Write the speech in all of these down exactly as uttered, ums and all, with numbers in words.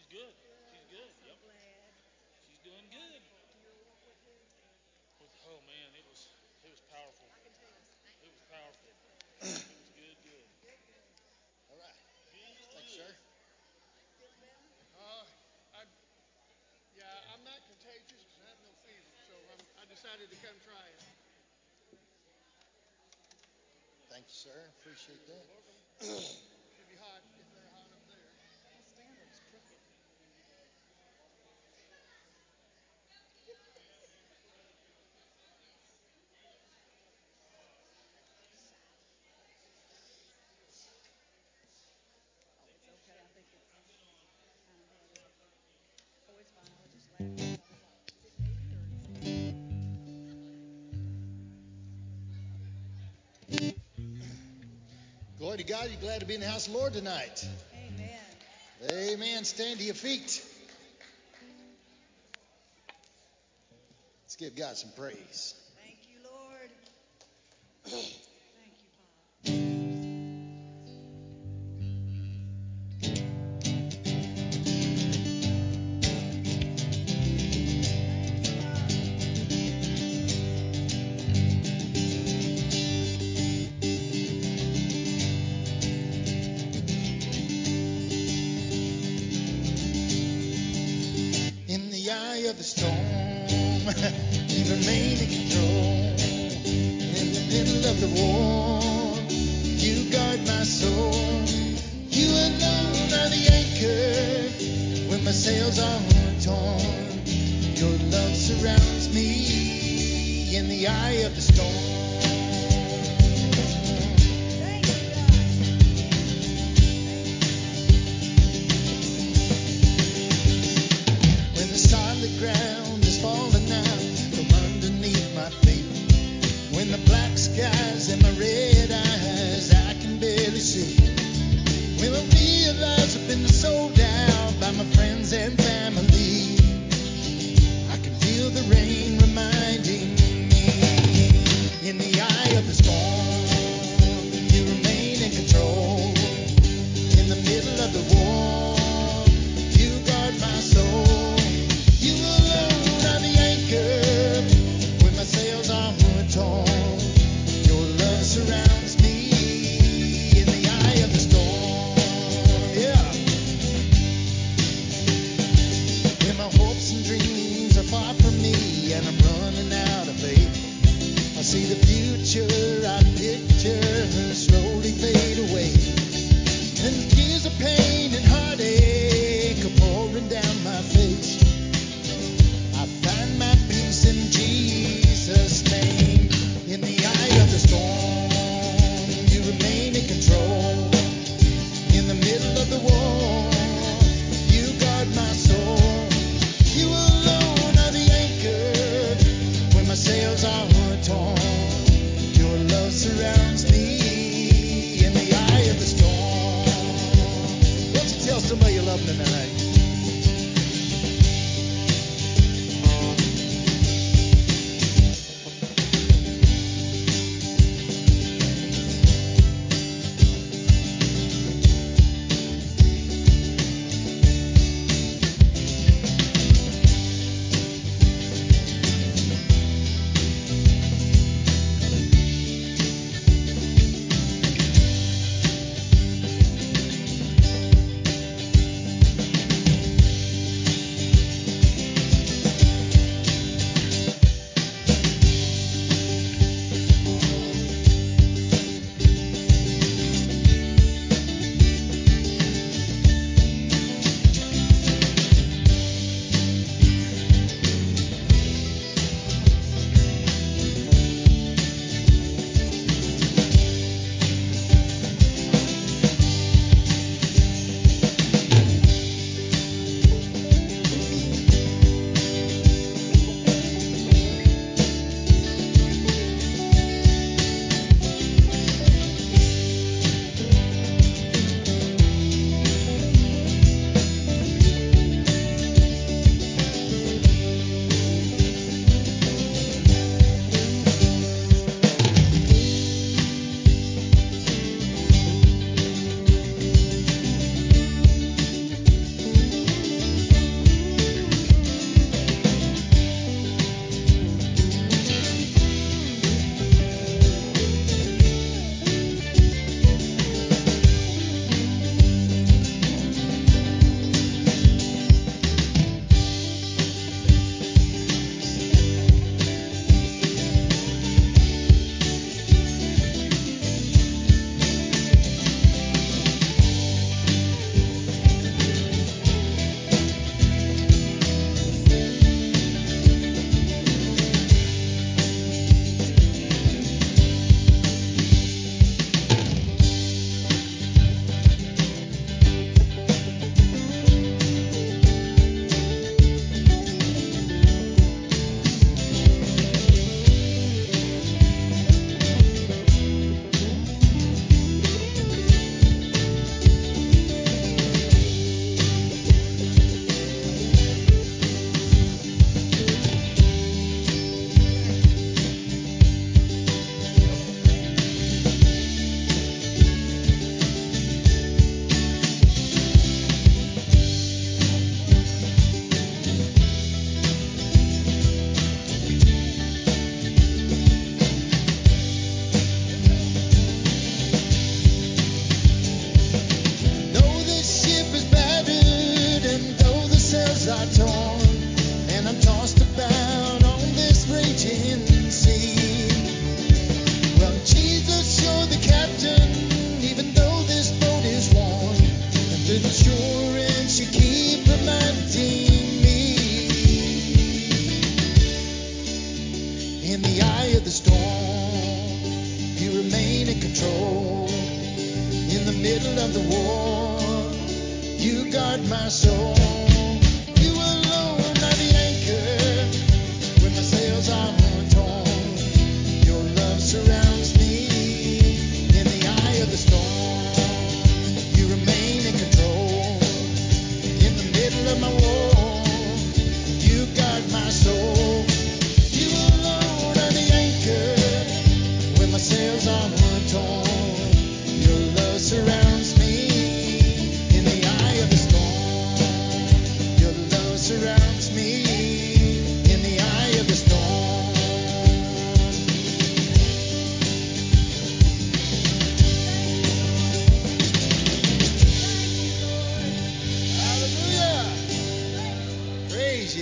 good. She's good. Yep. She's doing good. With, oh man, it was it was powerful. It was powerful. It was good, good. All right. Good, Thanks, good. sir. Uh, I, yeah, I'm not contagious because I have no fever, so I'm, I decided to come try it. Thank you, sir. Appreciate that. Should be hot if they're hot up there. Glory to God. You're glad to be in the house of the Lord tonight. Amen. Amen. Stand to your feet. Let's give God some praise. Thank you, Lord. Thank you, Father. In the eye of the storm, you remain in control. In the middle of the war, you guard my soul. You alone are the anchor when my sails are torn. Your love surrounds me in the eye of the storm. Thank you, God. When the solid ground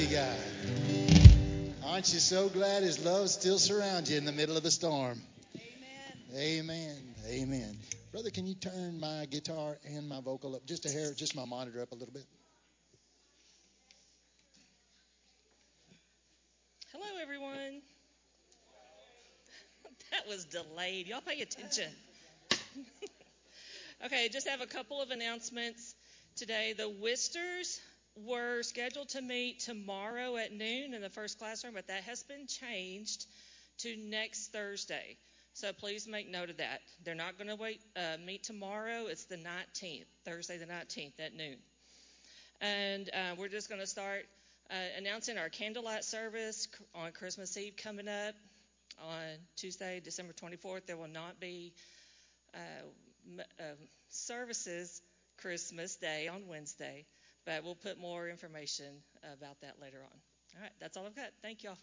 Mighty God. Aren't you so glad his love still surrounds you in the middle of the storm? Amen. Amen. Amen. Brother, can you turn my guitar and my vocal up just a hair, just my monitor up a little bit? Hello, everyone. That was delayed. Y'all pay attention. Okay, just have a couple of announcements today. The Wisters were scheduled to meet tomorrow at noon in the first classroom, but that has been changed to next Thursday. So please make note of that. They're not going to wait uh, meet tomorrow. It's the nineteenth, Thursday the nineteenth at noon. And uh, we're just going to start uh, announcing our candlelight service on Christmas Eve coming up on Tuesday, December twenty-fourth. There will not be uh, m- uh, services Christmas Day on Wednesday, but we'll put more information about that later on. All right, that's all I've got. Thank y'all.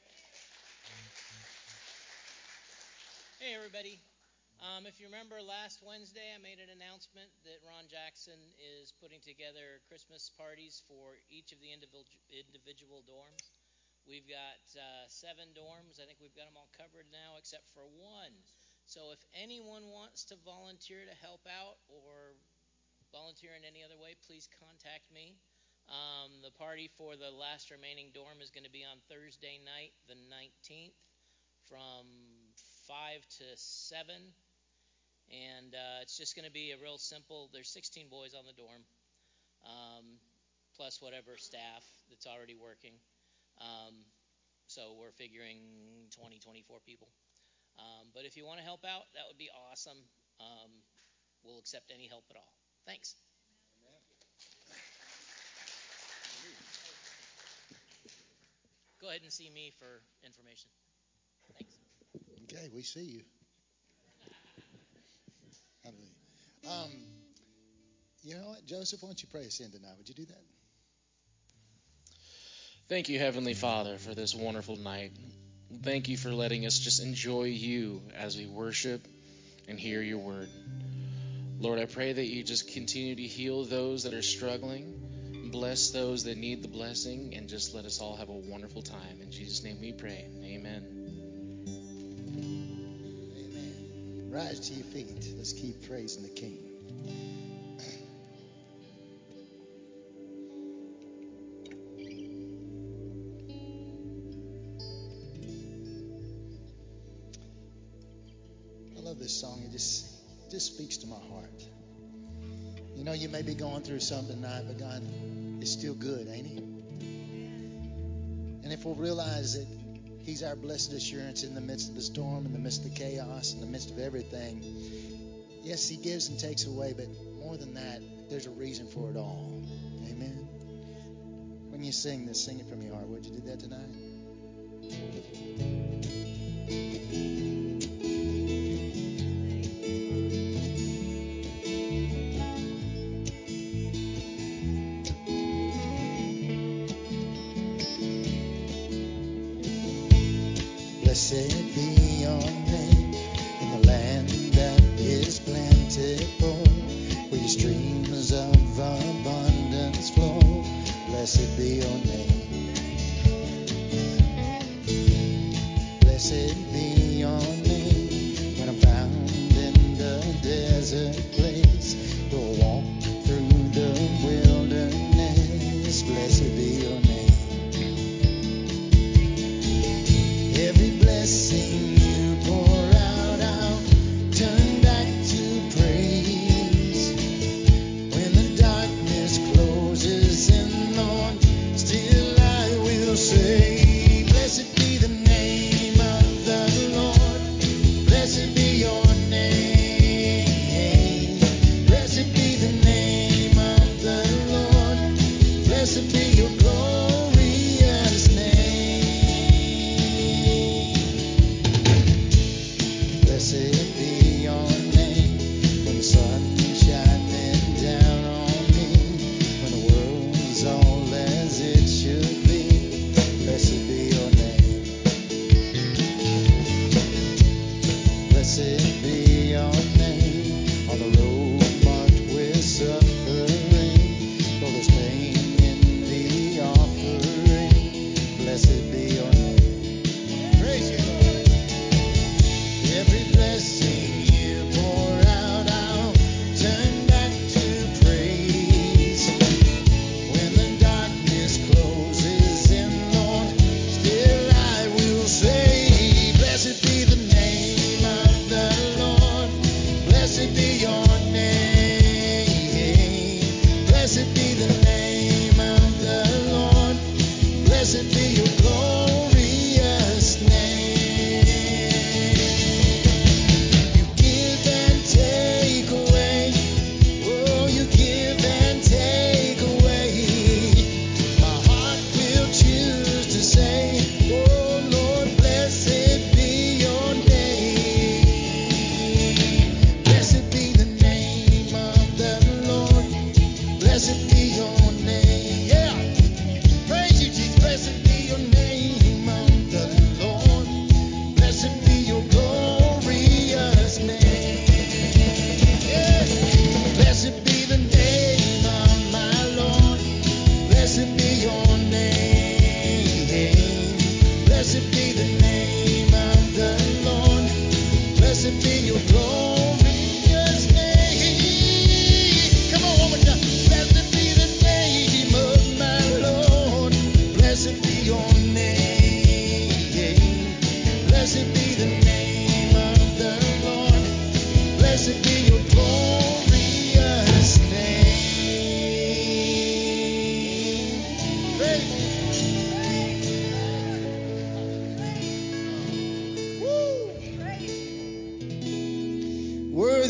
Hey, everybody. Um, if you remember last Wednesday, I made an announcement that Ron Jackson is putting together Christmas parties for each of the individual individual dorms. We've got uh, seven dorms. I think we've got them all covered now except for one. So if anyone wants to volunteer to help out or volunteer in any other way, please contact me. Um, the party for the last remaining dorm is going to be on Thursday night, the nineteenth, from five to seven, and uh, it's just going to be a real simple. There's sixteen boys on the dorm, um, plus whatever staff that's already working. Um, so we're figuring twenty, twenty-four people. Um, but if you want to help out, that would be awesome. Um, we'll accept any help at all. Thanks. Go ahead and see me for information. Thanks. Okay, we see you. Hallelujah. Um, you know what, Joseph, why don't you pray us in tonight? Would you do that? Thank you, Heavenly Father, for this wonderful night. Thank you for letting us just enjoy you as we worship and hear your word. Lord, I pray that you just continue to heal those that are struggling, bless those that need the blessing, and just let us all have a wonderful time. In Jesus' name we pray. Amen. Amen. Rise to your feet. Let's keep praising the King. I love this song. It just, it just speaks to my heart. You know, you may be going through something tonight, but God is still good, ain't He? And if we'll realize that He's our blessed assurance in the midst of the storm, in the midst of the chaos, in the midst of everything. Yes, He gives and takes away, but more than that, there's a reason for it all. Amen. When you sing this, sing it from your heart. Would you do that tonight? Blessed be your name in the land that is plentiful, where your streams of abundance flow. Blessed be your name. Blessed be your name when I'm found in the desert place, though I walk through the wilderness. Blessed be your name. Every blessing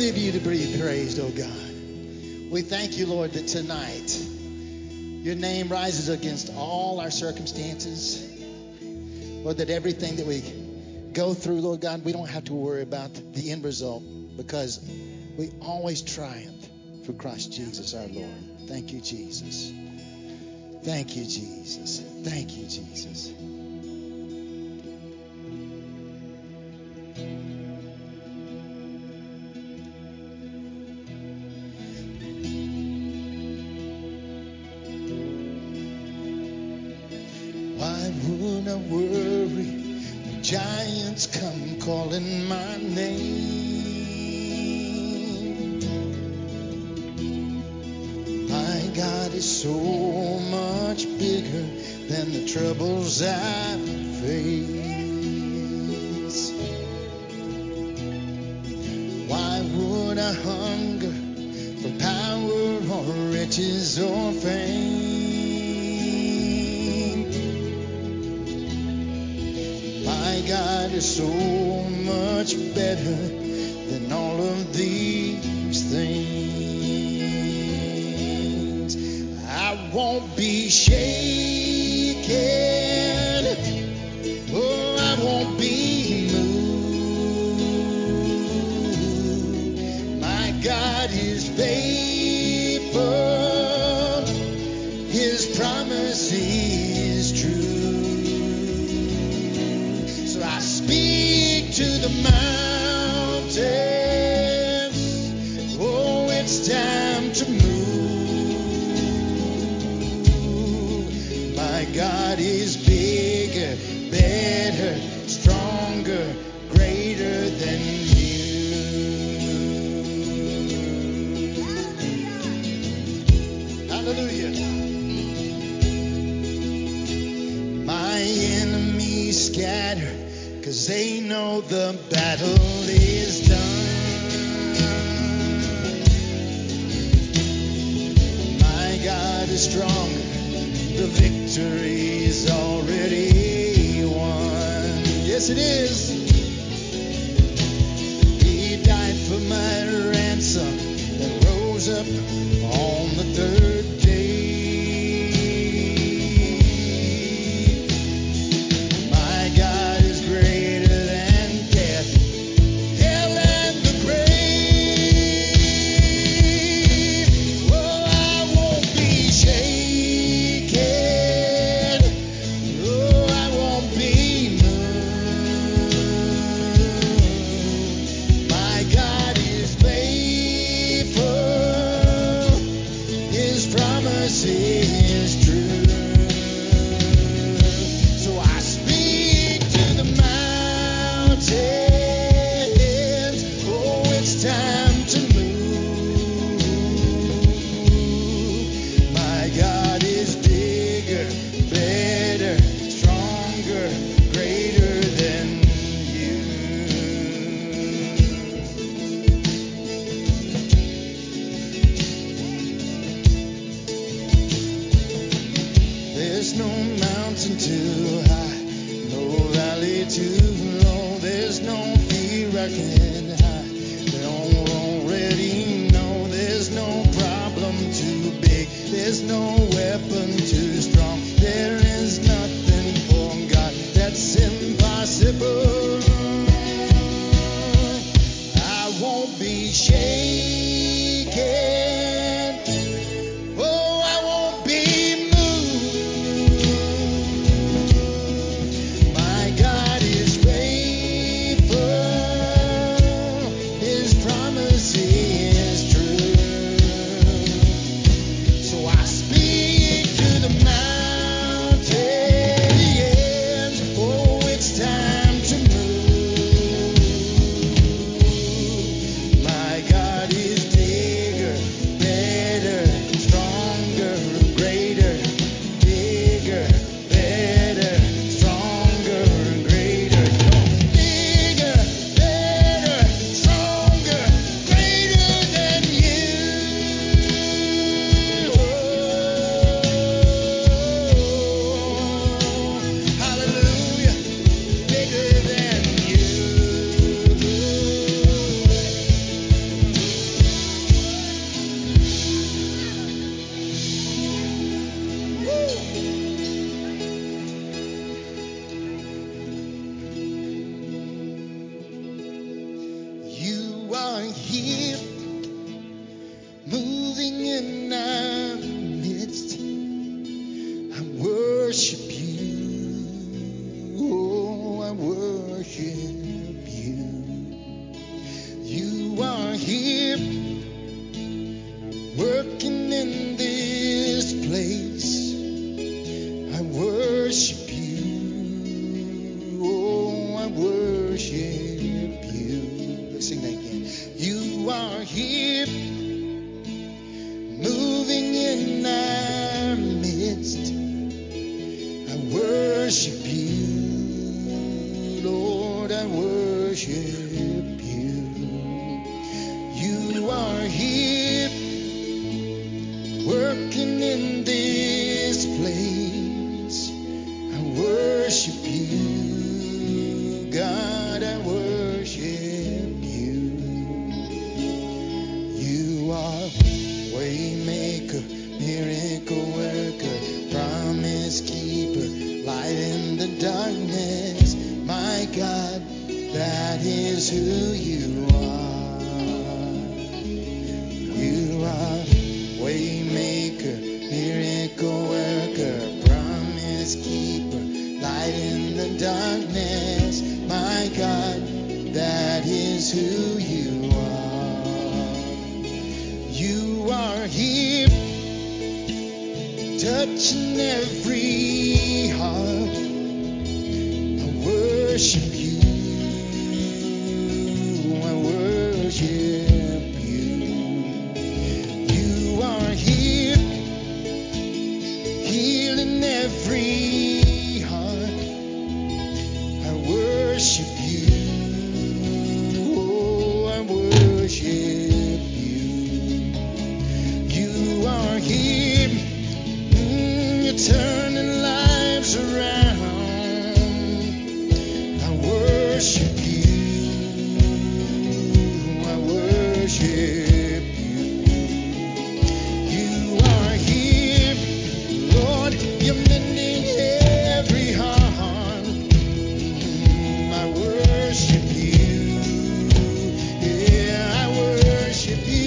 worthy of you to be praised, oh God. We thank you, Lord, that tonight your name rises against all our circumstances. Lord, that everything that we go through, Lord God, we don't have to worry about the end result because we always triumph through Christ Jesus our Lord. Thank you, Jesus. Thank you, Jesus. Thank you, Jesus. Why would I worry when giants come calling my name? My God is so much bigger than the troubles I face. Why would I hunger for power or riches or fame? My God is so much better than all of these things. I won't be shaken. Oh, I won't be moved. My God is faithful. His promise is true. So I speak to the mountains. Oh, it's time to move. My God is bigger, better, stronger, greater than you. Hallelujah. My enemies scatter, 'cause they know the battle is done. My God is stronger, the victory's already won. Yes, it is. He died for my ransom and rose up on the third day. My God is greater than death, hell, and the grave. Oh, I won't be shaken. darkness. My God, that is who you are. You are waymaker, miracle worker, promise keeper, light in the darkness. My God, that is who you are. You are here, touching every heart. I worship you. I worship you. You are here, healing every heart. I worship you. Oh, I worship you. You are here, mm, you're turning lives around. I worship you. I worship you. You are here, Lord, you're mending every heart. Mm, I worship you. Yeah, I worship you.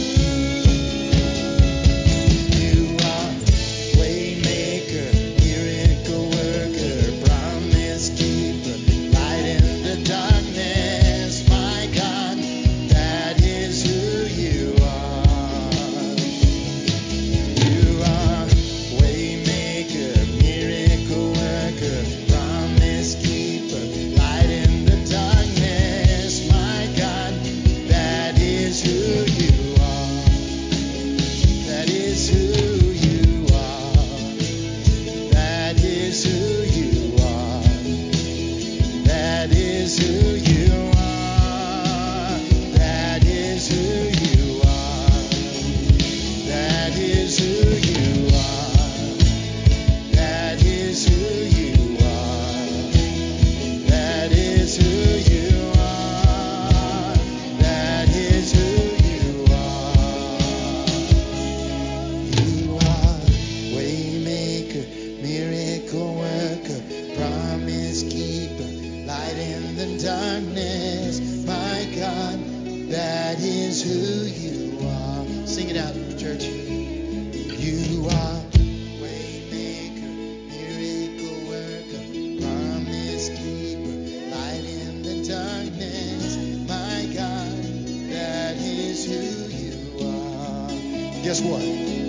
You are waymaker, miracle worker, promise keeper, light in the darkness. My God, that is who you are. You are waymaker, miracle worker, promise keeper, light in the darkness. My God, that is who you are. That is who you are. That is who you are. That is who you are. That is who you are. That is who you are. That is who you are. That is who you are. That is who you are. You are waymaker, miracle worker, promise keeper, light in the darkness. My God, that is who you are. Sing it out, church. You are waymaker, miracle worker, promise keeper, light in the darkness. My God, that is who you are. Guess what?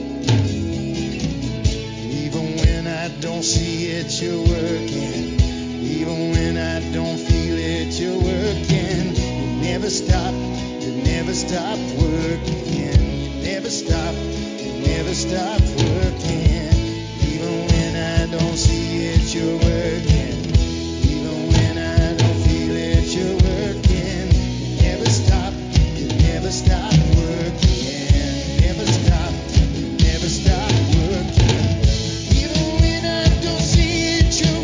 Even when I don't see it, you're working. Even when I don't feel it, you're working. You never stop, you never stop working. You never stop, you never stop working. Even when I don't see it, you're working. Even when I don't feel it, you're working. You never stop, you never stop working. You never stop, you never stop working. Even when I don't see it, you're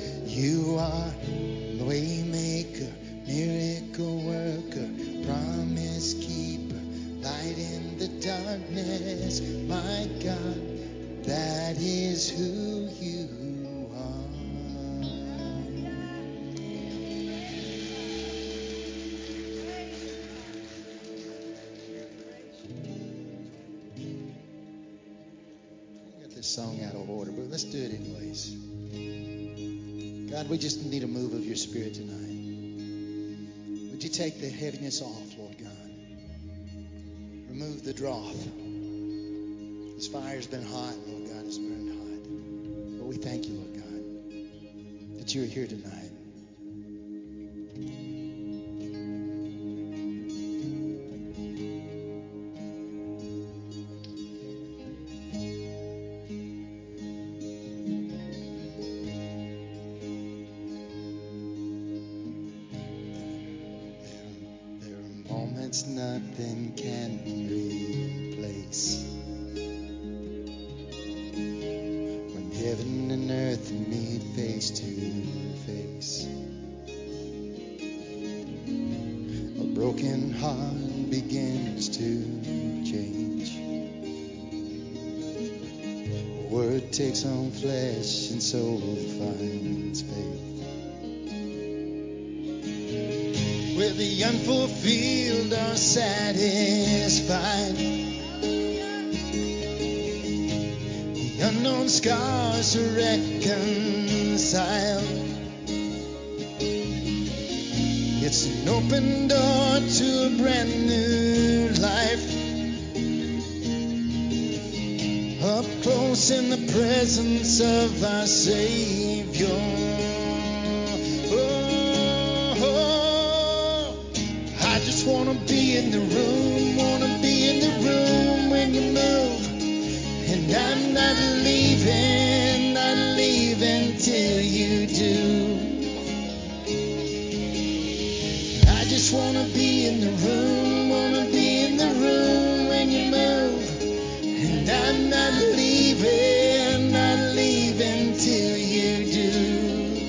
You are the way maker, miracle worker, promise keeper, light in the darkness. My God, that is who you are. I got this song out of order, but let's do it anyways. God, we just need a move of your Spirit tonight. Would you take the heaviness off, Lord God? Remove the drought. This fire's been hot, Lord God, it's burned hot. But we thank you, Lord God, that you are here tonight. There are moments nothing can replace. When heaven and earth meet face to face. A broken heart begins to change. A word takes on flesh and soul finds faith. Where the unfulfilled are satisfied. The unknown scars are reconciled. It's an open door to a brand new life. Up close in the presence of our Savior. Oh, oh, I just want to be in the room, want to be in the room when you move. And I'm not leaving, not leaving till you do. I just want to be in the room, want to be in the room when you move. And I'm not leaving, not leaving till you do.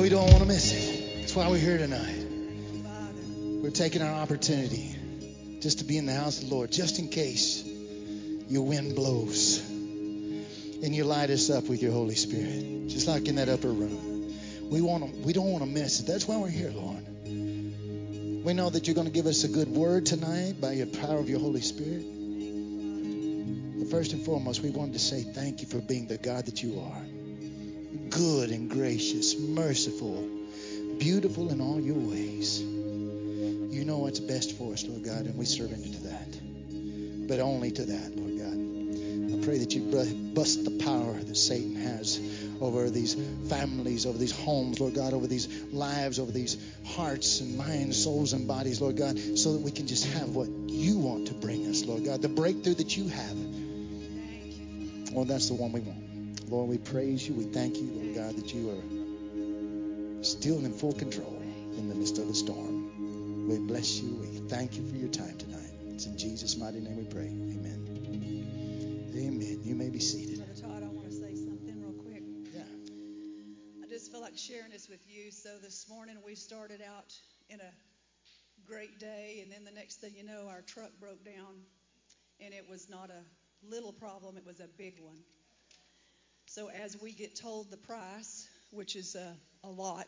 we don't want to miss it. That's why we're here tonight. We're taking our opportunity just to be in the house of the Lord, just in case your wind blows and you light us up with your Holy Spirit, just like in that upper room. We want to, we don't want to miss it. That's why we're here, Lord. We know that you're going to give us a good word tonight by your power of your Holy Spirit. But first and foremost, we wanted to say thank you for being the God that you are. Good and gracious, merciful, beautiful in all your ways. You know what's best for us, Lord God, and we surrender to that. But only to that, Lord God. I pray that you bust the power that Satan has over these families, over these homes, Lord God, over these lives, over these hearts and minds, souls and bodies, Lord God, so that we can just have what you want to bring us, Lord God, the breakthrough that you have. Lord, that's the one we want. Lord, we praise you. We thank you, Lord God, that you are still in full control in the midst of the storm. We bless you. We thank you for your time tonight. It's in Jesus' mighty name we pray. Amen. Amen. You may be seated. Brother Todd, I want to say something real quick. Yeah. I just feel like sharing this with you. So this morning we started out in a great day, and then the next thing you know, our truck broke down, and it was not a little problem, it was a big one. So as we get told the price, which is a, a lot,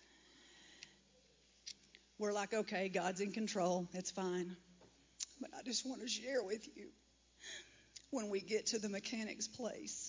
we're like, okay, God's in control, it's fine. But I just want to share with you, when we get to the mechanic's place,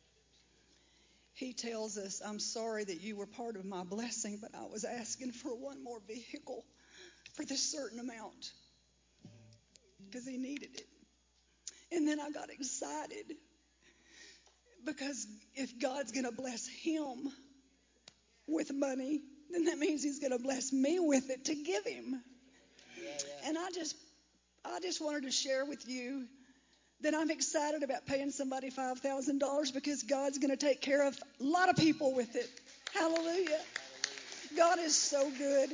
he tells us, I'm sorry that you were part of my blessing, but I was asking for one more vehicle for this certain amount because he needed it. And then I got excited because if God's going to bless him with money, then that means he's going to bless me with it to give him. Yeah, yeah. And I just I just wanted to share with you that I'm excited about paying somebody five thousand dollars because God's going to take care of a lot of people with it. Hallelujah. Hallelujah. God is so good.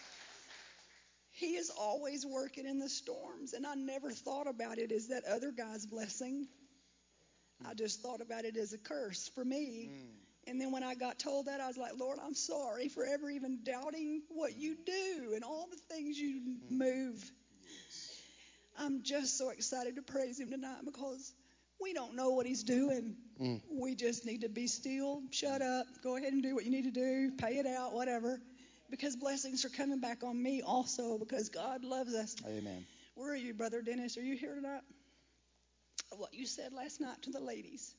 He is always working in the storms, and I never thought about it as that other guy's blessing. I just thought about it as a curse for me. Mm. And then when I got told that, I was like, Lord, I'm sorry for ever even doubting what you do and all the things you mm. move. Yes. I'm just so excited to praise him tonight because we don't know what he's doing. Mm. We just need to be still, shut up, go ahead and do what you need to do, pay it out, whatever. Because blessings are coming back on me also because God loves us. Amen. Where are you, Brother Dennis? Are you here tonight? What you said last night to the ladies,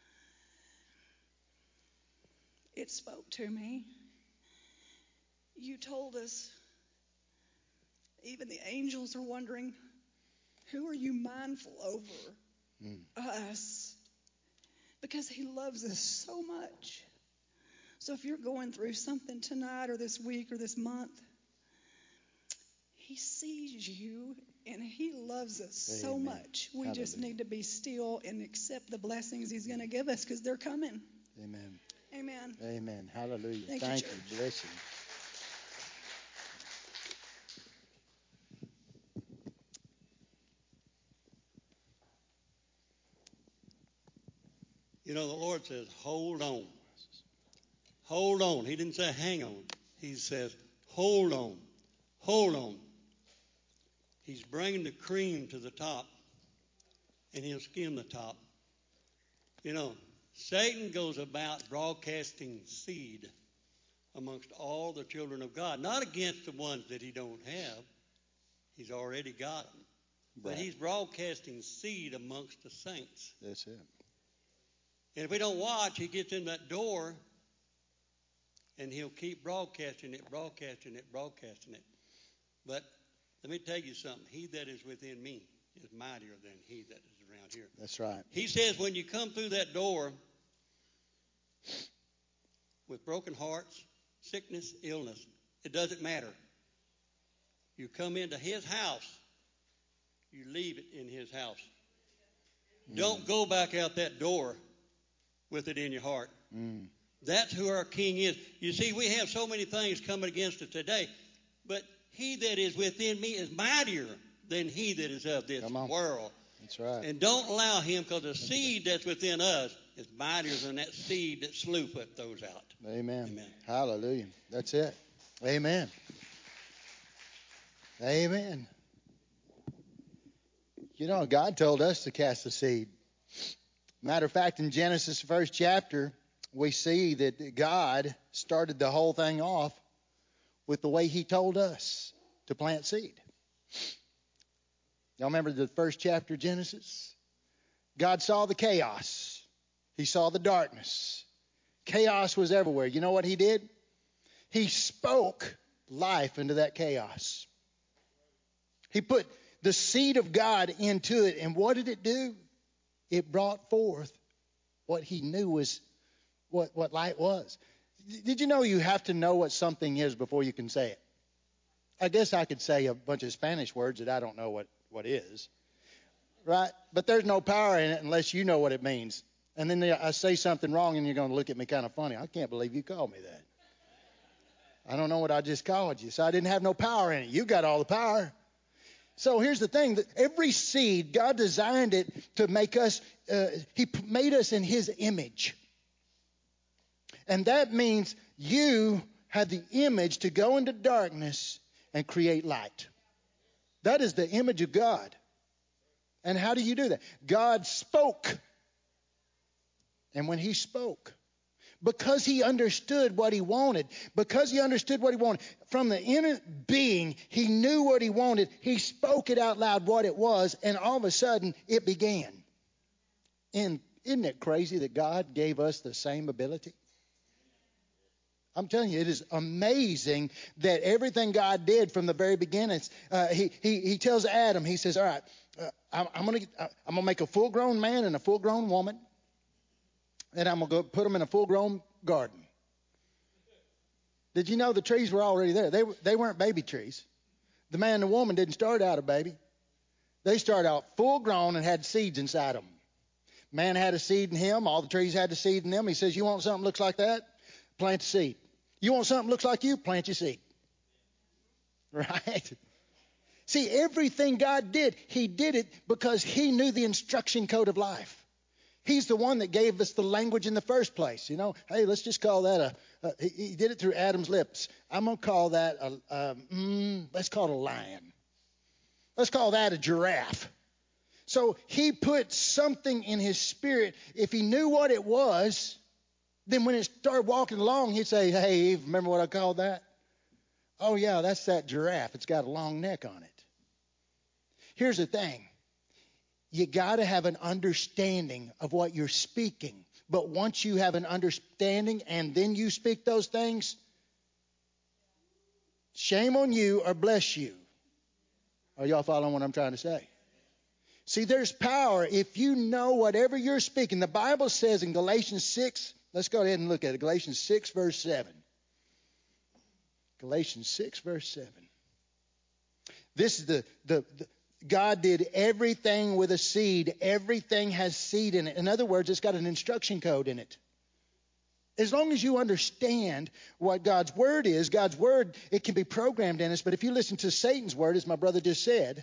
it spoke to me. You told us even the angels are wondering, who are you mindful over? Mm. Us. Because he loves us so much. So if you're going through something tonight or this week or this month, he sees you and he loves us Amen. So much. We Hallelujah. Just need to be still and accept the blessings he's going to give us because they're coming. Amen. Amen. Amen. Hallelujah. Thank, Thank you, you. Bless you. You know, the Lord says, hold on. Hold on. He didn't say hang on. He says, hold on. Hold on. He's bringing the cream to the top, and he'll skim the top. You know, Satan goes about broadcasting seed amongst all the children of God, not against the ones that he don't have. He's already got them. But right. He's broadcasting seed amongst the saints. That's it. And if we don't watch, he gets in that door, and he'll keep broadcasting it, broadcasting it, broadcasting it. But let me tell you something. He that is within me is mightier than he that is around here. That's right. He says when you come through that door with broken hearts, sickness, illness, it doesn't matter. You come into his house, you leave it in his house. Mm. Don't go back out that door with it in your heart. Mm. That's who our King is. You see, we have so many things coming against us today, but he that is within me is mightier than he that is of this world. That's right. And don't allow him, because the seed that's within us is mightier than that seed that slew put those out. Amen. Amen. Hallelujah. That's it. Amen. Amen. You know, God told us to cast the seed. Matter of fact, in Genesis, first chapter, we see that God started the whole thing off with the way he told us to plant seed. Y'all remember the first chapter of Genesis? God saw the chaos. He saw the darkness. Chaos was everywhere. You know what he did? He spoke life into that chaos. He put the seed of God into it. And what did it do? It brought forth what he knew was what, what light was. Did you know you have to know what something is before you can say it? I guess I could say a bunch of Spanish words that I don't know what, what is. Right? But there's no power in it unless you know what it means. And then I say something wrong and you're going to look at me kind of funny. I can't believe you called me that. I don't know what I just called you. So I didn't have no power in it. You got all the power. So here's the thing. That every seed, God designed it to make us, uh, he made us in his image. And that means you have the image to go into darkness and create light. That is the image of God. And how do you do that? God spoke. And when he spoke, because he understood what he wanted, because he understood what he wanted, from the inner being, he knew what he wanted. He spoke it out loud what it was, and all of a sudden it began. And isn't it crazy that God gave us the same ability? I'm telling you, it is amazing that everything God did from the very beginning, uh, he, he, he tells Adam, he says, all right, uh, I'm, I'm going to I'm gonna make a full-grown man and a full-grown woman, and I'm going to go put them in a full-grown garden. Did you know the trees were already there? They, they weren't baby trees. The man and the woman didn't start out a baby. They started out full-grown and had seeds inside them. Man had a seed in him. All the trees had a seed in them. He says, you want something that looks like that? Plant a seed. You want something that looks like you? Plant your seed. Right? See, everything God did, he did it because he knew the instruction code of life. He's the one that gave us the language in the first place. You know, hey, let's just call that a, a he, he did it through Adam's lips. I'm going to call that a, a mm, let's call it a lion. Let's call that a giraffe. So he put something in his spirit. If he knew what it was, then when it started walking along, he'd say, hey, Eve, remember what I called that? Oh, yeah, that's that giraffe. It's got a long neck on it. Here's the thing. You got to have an understanding of what you're speaking. But once you have an understanding and then you speak those things, shame on you or bless you. Are y'all following what I'm trying to say? See, there's power if you know whatever you're speaking. The Bible says in Galatians six, let's go ahead and look at it. Galatians six, verse seven. Galatians six, verse seven. This is the, the, the God did everything with a seed. Everything has seed in it. In other words, it's got an instruction code in it. As long as you understand what God's word is, God's word, it can be programmed in us. But if you listen to Satan's word, as my brother just said,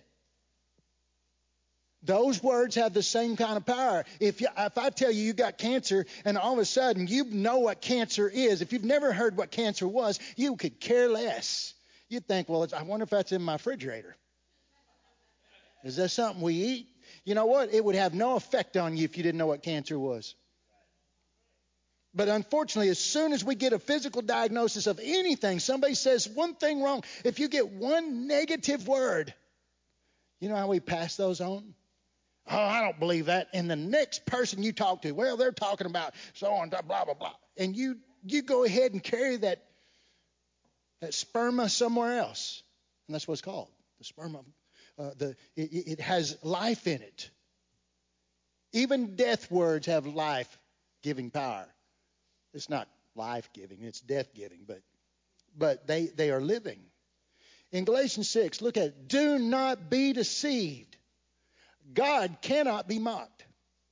those words have the same kind of power. If, you, if I tell you you got cancer and all of a sudden you know what cancer is, if you've never heard what cancer was, you could care less. You'd think, well, it's, I wonder if that's in my refrigerator. Is that something we eat? You know what? It would have no effect on you if you didn't know what cancer was. But unfortunately, as soon as we get a physical diagnosis of anything, somebody says one thing wrong, if you get one negative word, you know how we pass those on? Oh, I don't believe that. And the next person you talk to, well, they're talking about so on, blah, blah, blah. And you you go ahead and carry that, that sperma somewhere else. And that's what it's called, the sperma. Uh, the, it, it has life in it. Even death words have life-giving power. It's not life-giving, it's death-giving, but but they, they are living. In Galatians six, look at it. Do not be deceived. God cannot be mocked.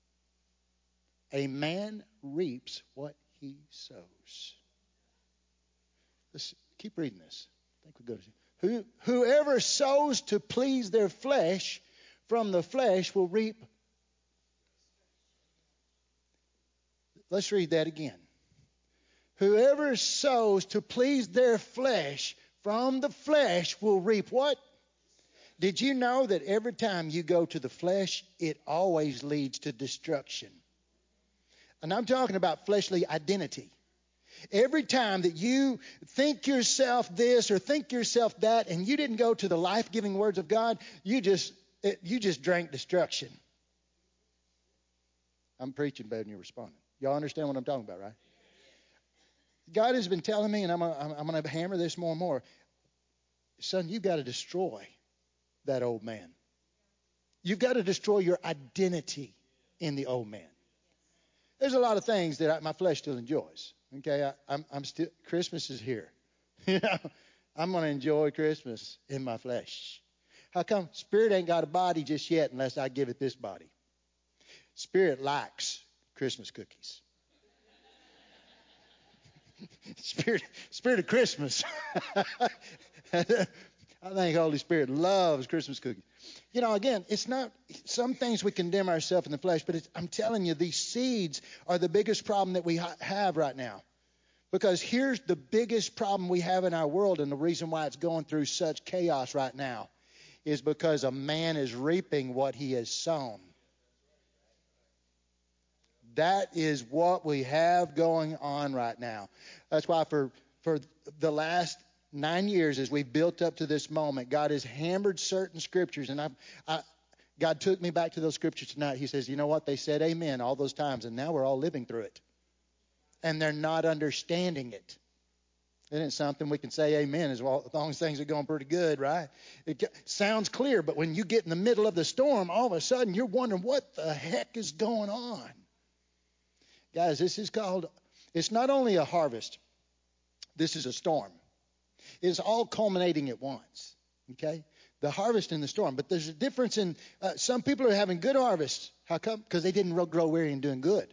A man reaps what he sows. Let's keep reading this. I think we're good. Who, whoever sows to please their flesh, from the flesh will reap. Let's read that again. Whoever sows to please their flesh, from the flesh will reap what? Did you know that every time you go to the flesh, it always leads to destruction? And I'm talking about fleshly identity. Every time that you think yourself this or think yourself that, and you didn't go to the life-giving words of God, you just it, you just drank destruction. I'm preaching better than you're responding. Y'all understand what I'm talking about, right? God has been telling me, and I'm gonna, I'm going to hammer this more and more. Son, you've got to destroy that old man. You've got to destroy your identity in the old man. There's a lot of things that I, my flesh still enjoys. Okay, I, I'm, I'm still. Christmas is here. You know, I'm going to enjoy Christmas in my flesh. How come? Spirit ain't got a body just yet unless I give it this body. Spirit likes Christmas cookies. Spirit, Spirit of Christmas. I think Holy Spirit loves Christmas cookies. You know, again, it's not, some things we condemn ourselves in the flesh, but it's, I'm telling you, these seeds are the biggest problem that we ha- have right now. Because here's the biggest problem we have in our world, and the reason why it's going through such chaos right now is because a man is reaping what he has sown. That is what we have going on right now. That's why for, for the last nine years as we've built up to this moment, God has hammered certain scriptures. And I've, I, God took me back to those scriptures tonight. He says, you know what? They said amen all those times, and now we're all living through it. And they're not understanding it. Isn't it something we can say amen as, well, as long as things are going pretty good, right? It sounds clear, but when you get in the middle of the storm, all of a sudden you're wondering what the heck is going on. Guys, this is called, it's not only a harvest, this is a storm. It's all culminating at once, okay? The harvest and the storm. But there's a difference in, uh, some people are having good harvests. How come? Because they didn't grow weary in doing good.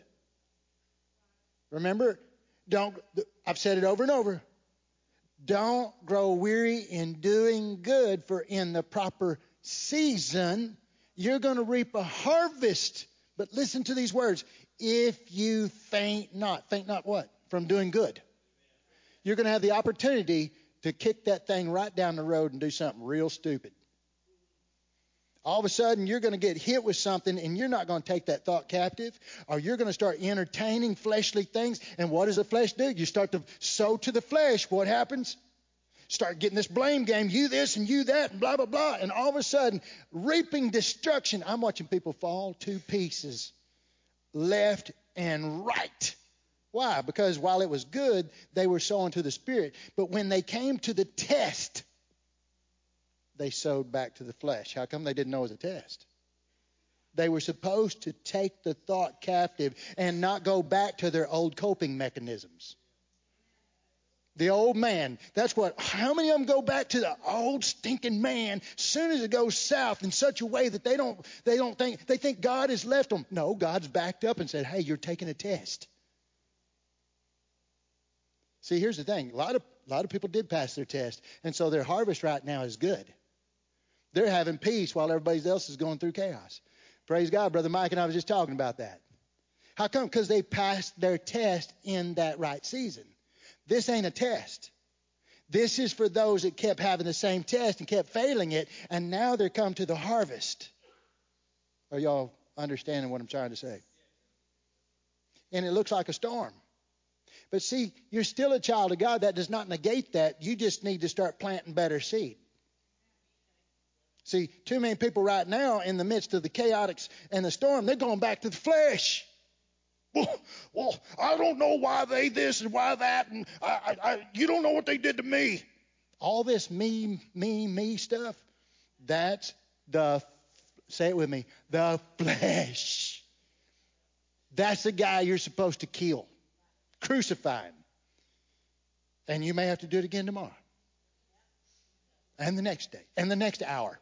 Remember, don't, I've said it over and over. Don't grow weary in doing good, for in the proper season, you're going to reap a harvest. But listen to these words. If you faint not. Faint not what? From doing good. You're going to have the opportunity to kick that thing right down the road and do something real stupid. All of a sudden, you're going to get hit with something, and you're not going to take that thought captive, or you're going to start entertaining fleshly things. And what does the flesh do? You start to sow to the flesh. What happens? Start getting this blame game, you this and you that, and blah, blah, blah. And all of a sudden, reaping destruction. I'm watching people fall to pieces, left and right. Why? Because while it was good, they were sowing to the Spirit. But when they came to the test, they sowed back to the flesh. How come they didn't know it was a test? They were supposed to take the thought captive and not go back to their old coping mechanisms. The old man. That's what, how many of them go back to the old stinking man as soon as it goes south in such a way that they don't, they don't think, they think God has left them. No, God's backed up and said, hey, you're taking a test. See, here's the thing. A lot of, a lot of people did pass their test. And so their harvest right now is good. They're having peace while everybody else is going through chaos. Praise God. Brother Mike and I was just talking about that. How come? Because they passed their test in that right season. This ain't a test. This is for those that kept having the same test and kept failing it, and now they're come to the harvest. Are y'all understanding what I'm trying to say? And it looks like a storm. But see, you're still a child of God. That does not negate that. You just need to start planting better seed. See, too many people right now in the midst of the chaotics and the storm, they're going back to the flesh. Well, well, I don't know why they this and why that, and I, I, I, you don't know what they did to me. All this me, me, me stuff, that's the, say it with me, the flesh. That's the guy you're supposed to kill, crucify him. And you may have to do it again tomorrow. And the next day, and the next hour.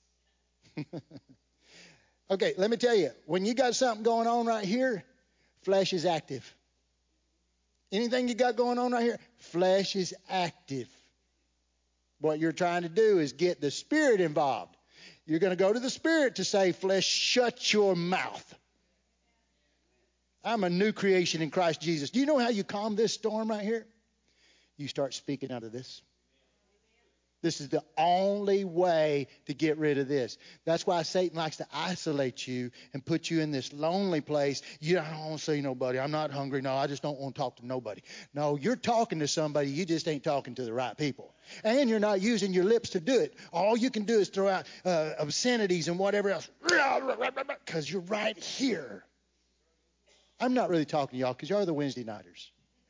Okay, let me tell you, when you got something going on right here, flesh is active. Anything you got going on right here, flesh is active. What you're trying to do is get the Spirit involved. You're going to go to the Spirit to say, flesh, shut your mouth. I'm a new creation in Christ Jesus. Do you know how you calm this storm right here? You start speaking out of this. This is the only way to get rid of this. That's why Satan likes to isolate you and put you in this lonely place. You don't want to see nobody. I'm not hungry. No, I just don't want to talk to nobody. No, you're talking to somebody. You just ain't talking to the right people. And you're not using your lips to do it. All you can do is throw out uh, obscenities and whatever else. Because you're right here. I'm not really talking to y'all because y'all are the Wednesday nighters.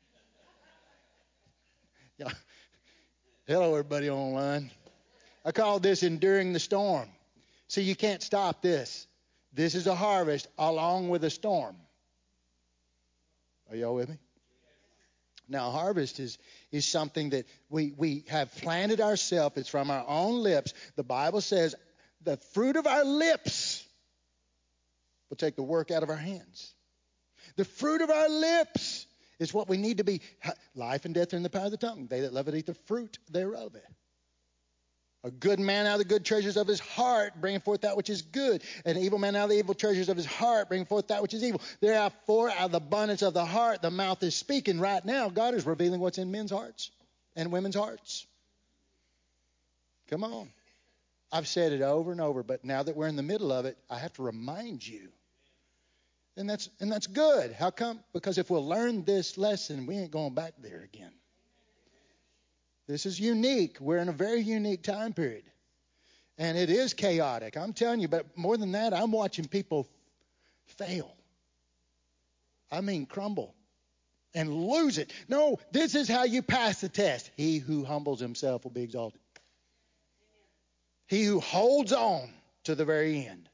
Y'all. Hello, everybody online. I call this enduring the storm. See, you can't stop this. This is a harvest along with a storm. Are y'all with me? Now, harvest is, is something that we, we have planted ourselves. It's from our own lips. The Bible says the fruit of our lips will take the work out of our hands. The fruit of our lips is what we need to be. Life and death are in the power of the tongue. They that love it eat the fruit thereof. A good man out of the good treasures of his heart bringing forth that which is good. An evil man out of the evil treasures of his heart bringing forth that which is evil. Therefore, out of the abundance of the heart, the mouth is speaking. Right now, God is revealing what's in men's hearts and women's hearts. Come on. I've said it over and over, but now that we're in the middle of it, I have to remind you. And that's and that's good. How come? Because if we'll learn this lesson, we ain't going back there again. This is unique. We're in a very unique time period. And it is chaotic. I'm telling you, but more than that, I'm watching people fail. I mean crumble and lose it. No, this is how you pass the test. He who humbles himself will be exalted. He who holds on to the very end.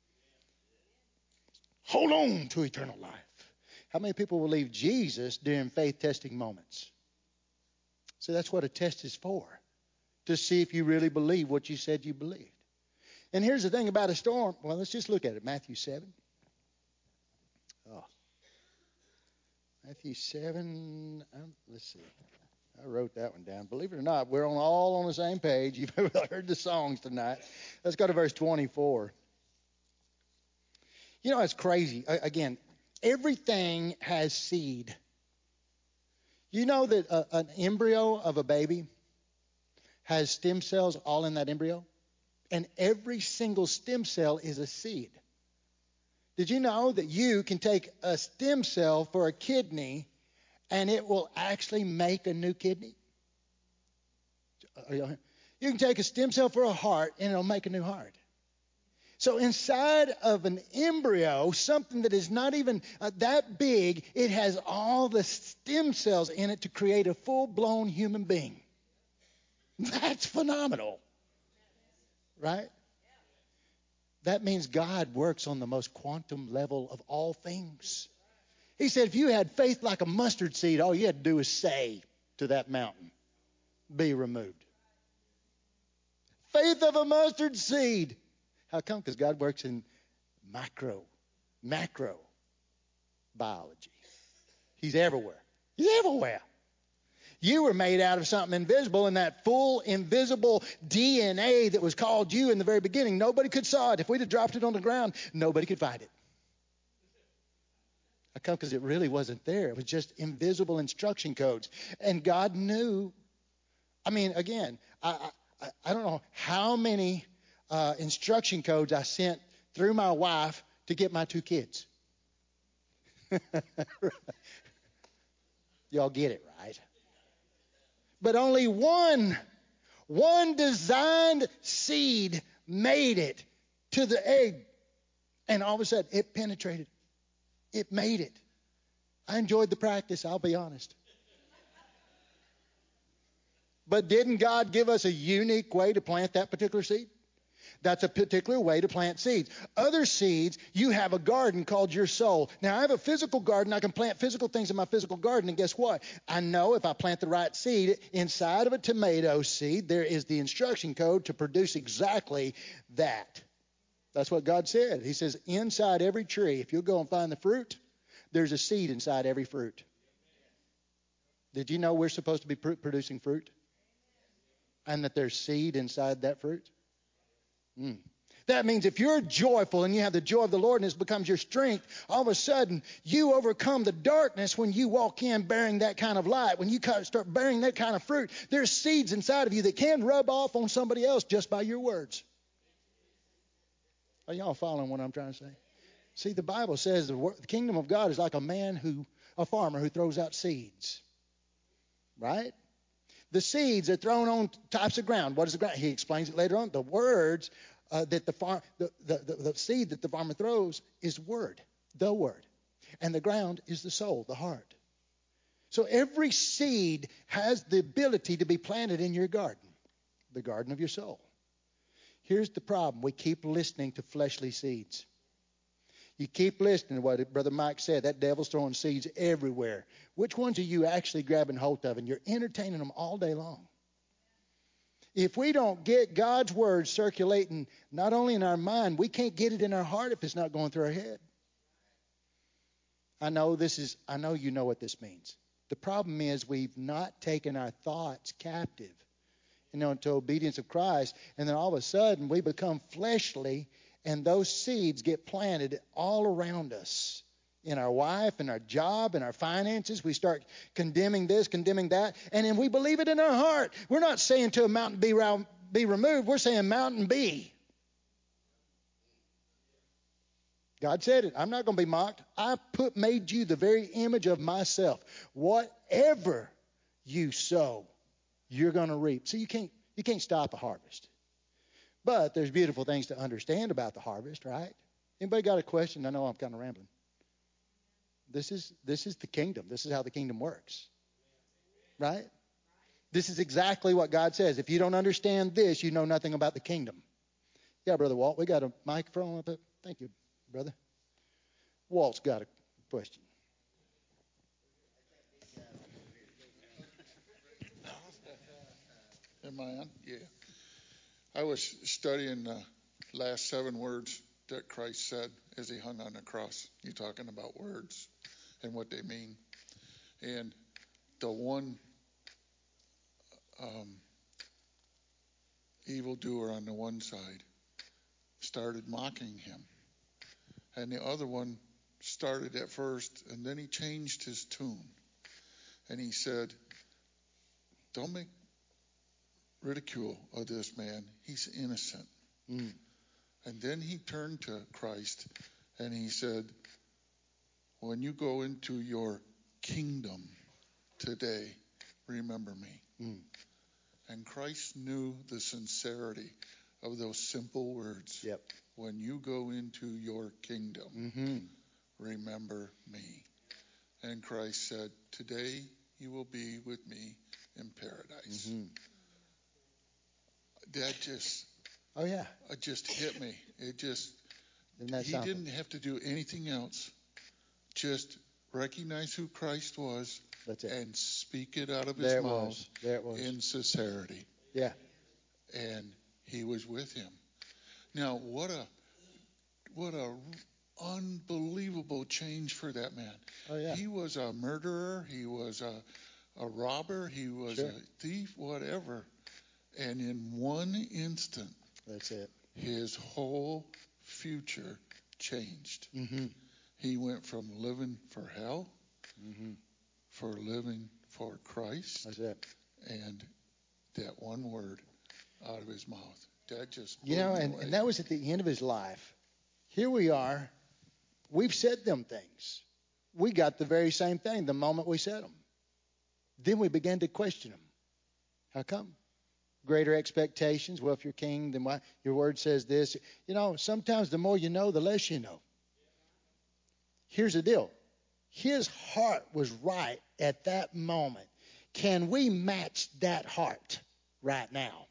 Hold on to eternal life. How many people will leave Jesus during faith testing moments? So that's what a test is for. To see if you really believe what you said you believed. And here's the thing about a storm. Well, let's just look at it. Matthew seven. Oh. Matthew seven. Um, let's see. I wrote that one down. Believe it or not, we're on all on the same page. You've heard the songs tonight. Let's go to verse twenty-four. You know, it's crazy. Again, everything has seed. You know that a, an embryo of a baby has stem cells all in that embryo? And every single stem cell is a seed. Did you know that you can take a stem cell for a kidney and it will actually make a new kidney? You can take a stem cell for a heart and it'll make a new heart. So inside of an embryo, something that is not even uh, that big, it has all the stem cells in it to create a full-blown human being. That's phenomenal. Right? That means God works on the most quantum level of all things. He said if you had faith like a mustard seed, all you had to do is say to that mountain, be removed. Faith of a mustard seed. How come? Because God works in micro, macro biology. He's everywhere. He's everywhere. You were made out of something invisible, and that full invisible D N A that was called you in the very beginning, nobody could saw it. If we'd have dropped it on the ground, nobody could find it. How come? Because it really wasn't there. It was just invisible instruction codes. And God knew. I mean, again, I, I, I don't know how many Uh, instruction codes I sent through my wife to get my two kids. Y'all get it, right? But only one, one designed seed made it to the egg. And all of a sudden, it penetrated. It made it. I enjoyed the practice, I'll be honest. But didn't God give us a unique way to plant that particular seed? That's a particular way to plant seeds. Other seeds, you have a garden called your soul. Now, I have a physical garden. I can plant physical things in my physical garden. And guess what? I know if I plant the right seed, inside of a tomato seed, there is the instruction code to produce exactly that. That's what God said. He says, inside every tree, if you'll go and find the fruit, there's a seed inside every fruit. Did you know we're supposed to be pr- producing fruit? And that there's seed inside that fruit? Mm. That means if you're joyful and you have the joy of the Lord and it becomes your strength, all of a sudden you overcome the darkness when you walk in bearing that kind of light. When you start bearing that kind of fruit, there's seeds inside of you that can rub off on somebody else just by your words. Are y'all following what I'm trying to say? See, the Bible says the kingdom of God is like a man who, a farmer who throws out seeds. Right? The seeds are thrown on types of ground. What is the ground? He explains it later on. The words Uh, that the, far, the, the, the, the seed that the farmer throws is word, the word. And the ground is the soul, the heart. So every seed has the ability to be planted in your garden, the garden of your soul. Here's the problem. We keep listening to fleshly seeds. You keep listening to what Brother Mike said. That devil's throwing seeds everywhere. Which ones are you actually grabbing hold of? And you're entertaining them all day long. If we don't get God's word circulating not only in our mind, we can't get it in our heart if it's not going through our head. I know this is, I know you know what this means. The problem is we've not taken our thoughts captive, you know, into obedience of Christ. And then all of a sudden we become fleshly and those seeds get planted all around us. In our wife, in our job, in our finances. We start condemning this, condemning that. And then we believe it in our heart. We're not saying to a mountain be, be removed. We're saying mountain be. God said it. I'm not going to be mocked. I put made you the very image of myself. Whatever you sow, you're going to reap. So you can't, you can't stop a harvest. But there's beautiful things to understand about the harvest, right? Anybody got a question? I know I'm kind of rambling. This is this is the kingdom. This is how the kingdom works. Right? This is exactly what God says. If you don't understand this, you know nothing about the kingdom. Yeah, Brother Walt, we got a microphone up there. Thank you, brother. Walt's got a question. Am I on? Yeah. I was studying the last seven words that Christ said as he hung on the cross. You're talking about words and what they mean. And the one um, evildoer on the one side started mocking him. And the other one started at first, and then he changed his tune. And he said, don't make ridicule of this man. He's innocent. Mm. And then he turned to Christ and he said, when you go into your kingdom today, remember me. Mm. And Christ knew the sincerity of those simple words. Yep. When you go into your kingdom, mm-hmm. remember me. And Christ said, today you will be with me in paradise. Mm-hmm. That just... Oh, yeah. It just hit me. It just, he something? didn't have to do anything else. Just recognize who Christ was. That's it. And speak it out of his there mouth was. There it was. in sincerity. Yeah. And he was with him. Now, what a, what a unbelievable change for that man. Oh, yeah. He was a murderer. He was a, a robber. He was sure. a thief, whatever. And in one instant, that's it. his whole future changed. Mm-hmm. He went from living for hell, mm-hmm. for living for Christ. That's it. And that one word out of his mouth. That just You know, and, and that was at the end of his life. Here we are. We've said them things. We got the very same thing the moment we said them. Then we began to question them. How come? Greater expectations. Well, if you're king, then why? Your word says this. You know, sometimes the more you know, the less you know. Here's the deal. His heart was right at that moment. Can we match that heart right now?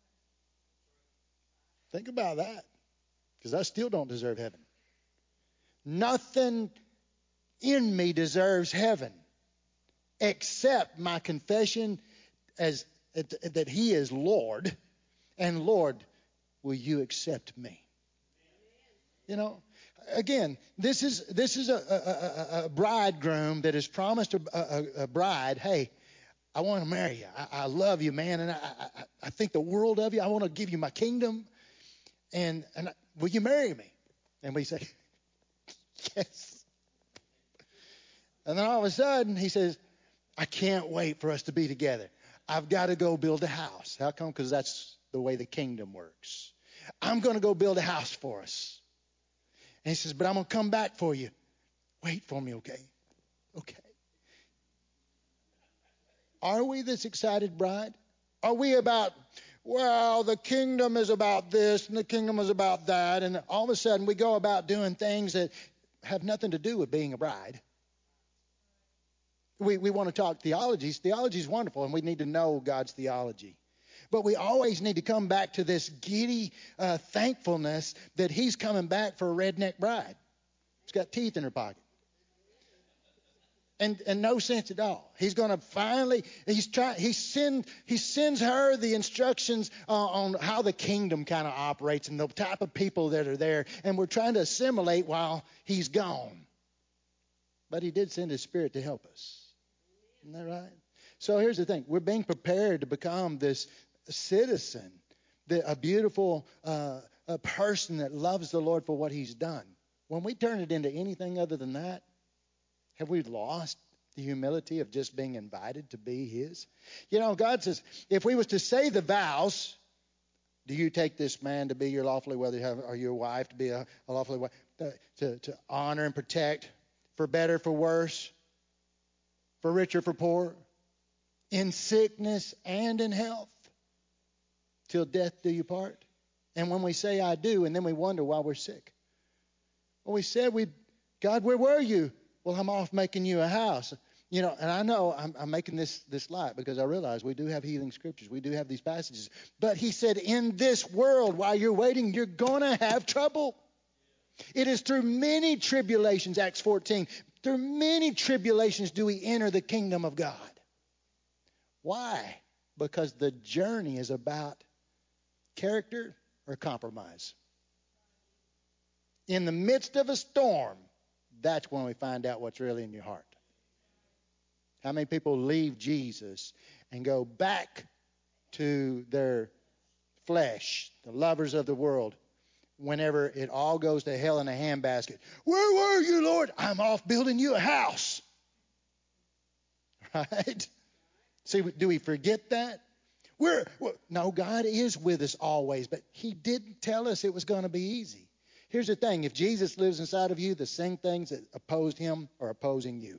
Think about that. Because I still don't deserve heaven. Nothing in me deserves heaven except my confession as that he is Lord, and Lord, will you accept me? You know, again, this is this is a, a, a, a bridegroom that has promised a, a, a bride, hey, I want to marry you. I, I love you, man, and I, I, I think the world of you. I want to give you my kingdom. And and will you marry me? And we say, yes. And then all of a sudden he says, I can't wait for us to be together. I've got to go build a house. How come? Because that's the way the kingdom works. I'm going to go build a house for us. And he says, but I'm going to come back for you. Wait for me, okay? Okay. Are we this excited bride? Are we about, well, the kingdom is about this and the kingdom is about that, and all of a sudden we go about doing things that have nothing to do with being a bride? We we want to talk theologies. Theology is wonderful, and we need to know God's theology. But we always need to come back to this giddy uh, thankfulness that he's coming back for a redneck bride. She's got teeth in her pocket. And and no sense at all. He's going to finally, he's trying, he send, he sends her the instructions uh, on how the kingdom kind of operates and the type of people that are there. And we're trying to assimilate while he's gone. But he did send his Spirit to help us. Isn't that right? So here's the thing. We're being prepared to become this citizen, the, a beautiful uh, a person that loves the Lord for what he's done. When we turn it into anything other than that, have we lost the humility of just being invited to be his? You know, God says, if we was to say the vows, do you take this man to be your lawfully wedded, or your wife to be a, a lawfully wedded, uh, to, to honor and protect, for better, for worse, for richer, for poor, in sickness and in health, till death do you part? And when we say I do, and then we wonder why we're sick. Well, we said, we, God, where were you? Well, I'm off making you a house. You know, and I know I'm, I'm making this, this light because I realize we do have healing scriptures. We do have these passages. But he said, in this world, while you're waiting, you're going to have trouble. It is through many tribulations, Acts fourteen, through many tribulations do we enter the kingdom of God. Why? Because the journey is about character or compromise. In the midst of a storm, that's when we find out what's really in your heart. How many people leave Jesus and go back to their flesh, the lovers of the world, whenever it all goes to hell in a handbasket? Where were you, Lord? I'm off building you a house. Right? See, do we forget that? We're, well, no, God is with us always, but he didn't tell us it was going to be easy. Here's the thing. If Jesus lives inside of you, the same things that opposed him are opposing you.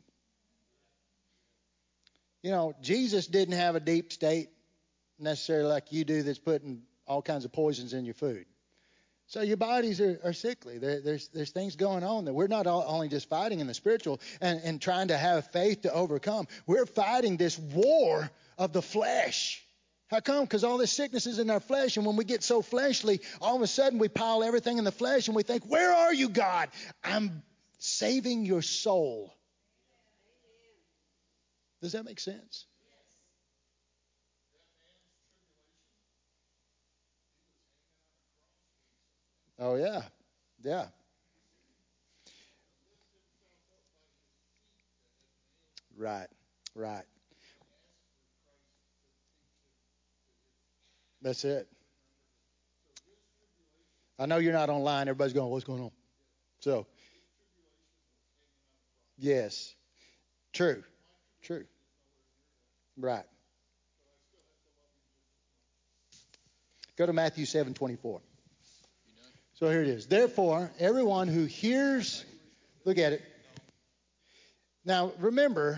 You know, Jesus didn't have a deep state necessarily like you do that's putting all kinds of poisons in your food. So your bodies are, are sickly. There, there's, there's things going on that we're not all, only just fighting in the spiritual and, and trying to have faith to overcome. We're fighting this war of the flesh. How come? Because all this sickness is in our flesh, and when we get so fleshly, all of a sudden we pile everything in the flesh and we think, where are you, God? I'm saving your soul. Does that make sense? Oh, yeah. Yeah. Right. Right. That's it. I know you're not online. Everybody's going, what's going on? So, yes. True. True. Right. Go to Matthew seven twenty-four. So here it is. Therefore, everyone who hears, look at it. Now, remember,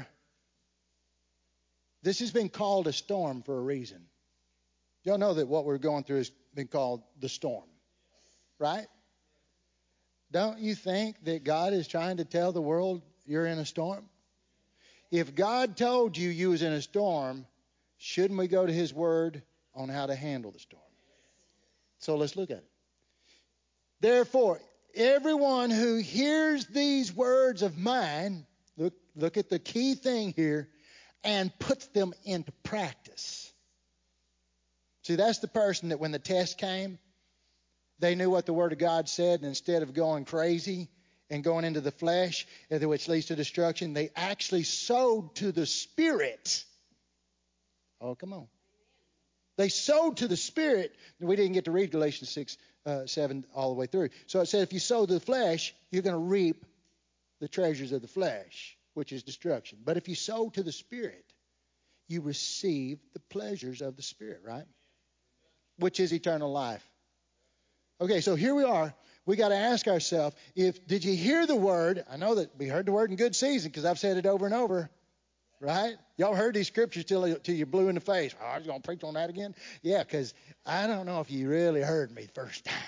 this has been called a storm for a reason. Y'all know that what we're going through has been called the storm, right? Don't you think that God is trying to tell the world you're in a storm? If God told you you was in a storm, shouldn't we go to his word on how to handle the storm? So let's look at it. Therefore, everyone who hears these words of mine, look, look at the key thing here, and puts them into practice. See, that's the person that when the test came, they knew what the Word of God said, and instead of going crazy and going into the flesh, which leads to destruction, they actually sowed to the Spirit. Oh, come on. They sowed to the Spirit. We didn't get to read Galatians six, uh, seven all the way through. So it said if you sow to the flesh, you're going to reap the treasures of the flesh, which is destruction. But if you sow to the Spirit, you receive the pleasures of the Spirit, right? Which is eternal life. Okay, so here we are. We got to ask ourselves, if did you hear the word? I know that we heard the word in good season because I've said it over and over, right? Y'all heard these scriptures till, till you blew in the face. Oh, I was going to preach on that again? Yeah, because I don't know if you really heard me the first time.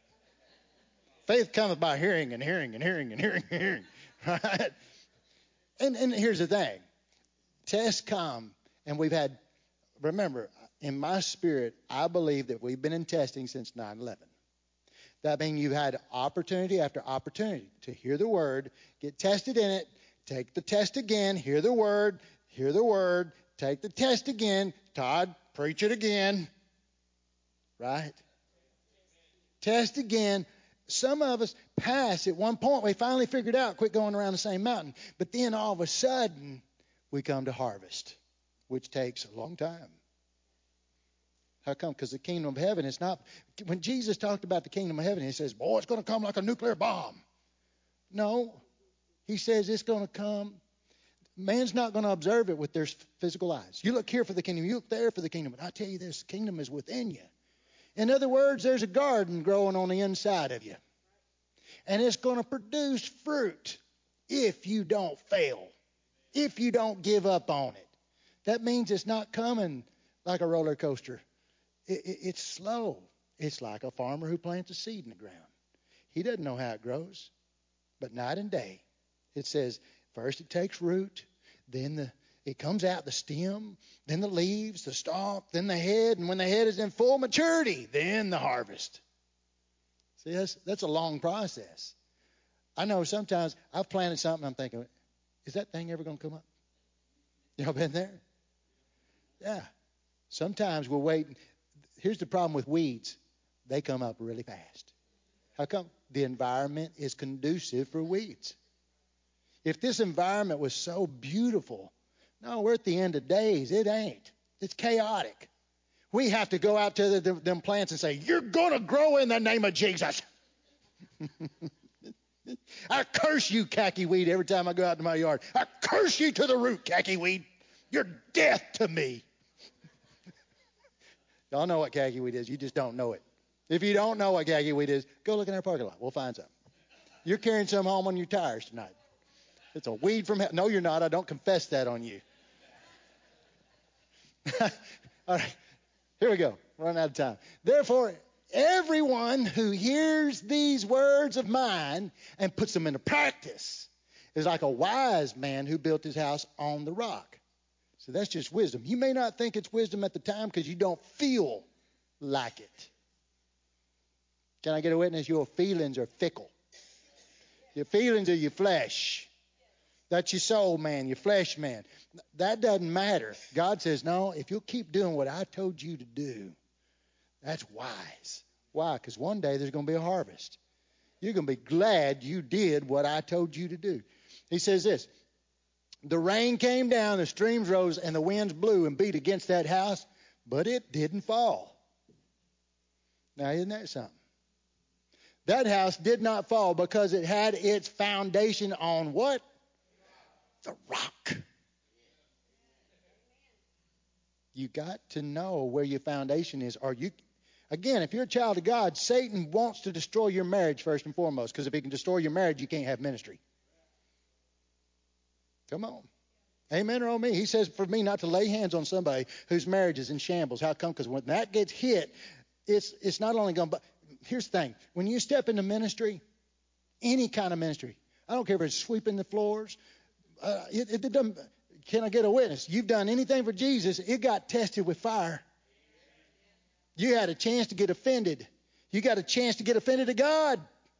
Faith cometh by hearing and hearing and hearing and hearing and hearing, right? And, and here's the thing. Tests come, and we've had, remember, in my spirit, I believe that we've been in testing since nine eleven. That means you've had opportunity after opportunity to hear the word, get tested in it, take the test again, hear the word, hear the word, take the test again. Todd, preach it again. Right? Test again. Some of us pass at one point. We finally figured out, quit going around the same mountain. But then all of a sudden, we come to harvest, which takes a long time. How come? Because the kingdom of heaven is not... When Jesus talked about the kingdom of heaven, he says, boy, it's going to come like a nuclear bomb. No. He says it's going to come. Man's not going to observe it with their physical eyes. You look here for the kingdom. You look there for the kingdom. But I tell you this, the kingdom is within you. In other words, there's a garden growing on the inside of you. And it's going to produce fruit if you don't fail. If you don't give up on it. That means it's not coming like a roller coaster. It, it, it's slow. It's like a farmer who plants a seed in the ground. He doesn't know how it grows. But night and day, it says, first it takes root, then the it comes out the stem, then the leaves, the stalk, then the head, and when the head is in full maturity, then the harvest. See, that's, that's a long process. I know sometimes I've planted something, I'm thinking, is that thing ever going to come up? Y'all been there? Yeah. Sometimes we're waiting. Here's the problem with weeds. They come up really fast. How come? The environment is conducive for weeds. If this environment was so beautiful, no, we're at the end of days. It ain't. It's chaotic. We have to go out to the, the, them plants and say, you're going to grow in the name of Jesus. I curse you, khaki weed, every time I go out to my yard. I curse you to the root, khaki weed. You're death to me. Y'all know what khaki weed is. You just don't know it. If you don't know what khaki weed is, go look in our parking lot. We'll find some. You're carrying some home on your tires tonight. It's a weed from hell. No, you're not. I don't confess that on you. All right. Here we go. Run out of time. Therefore, everyone who hears these words of mine and puts them into practice is like a wise man who built his house on the rock. So that's just wisdom. You may not think it's wisdom at the time because you don't feel like it. Can I get a witness? Your feelings are fickle. Your feelings are your flesh. That's your soul man, your flesh man. That doesn't matter. God says, no, if you'll keep doing what I told you to do, that's wise. Why? Because one day there's going to be a harvest. You're going to be glad you did what I told you to do. He says this, the rain came down, the streams rose, and the winds blew and beat against that house, but it didn't fall. Now, isn't that something? That house did not fall because it had its foundation on what? The rock. You got to know where your foundation is. Or you, again, if you're a child of God, Satan wants to destroy your marriage first and foremost. Because if he can destroy your marriage, you can't have ministry. Come on. Amen or on me. He says for me not to lay hands on somebody whose marriage is in shambles. How come? Because when that gets hit, it's it's not only going to... Here's the thing. When you step into ministry, any kind of ministry, I don't care if it's sweeping the floors, uh, it, it doesn't... Can I get a witness? You've done anything for Jesus, it got tested with fire. You had a chance to get offended. You got a chance to get offended to God.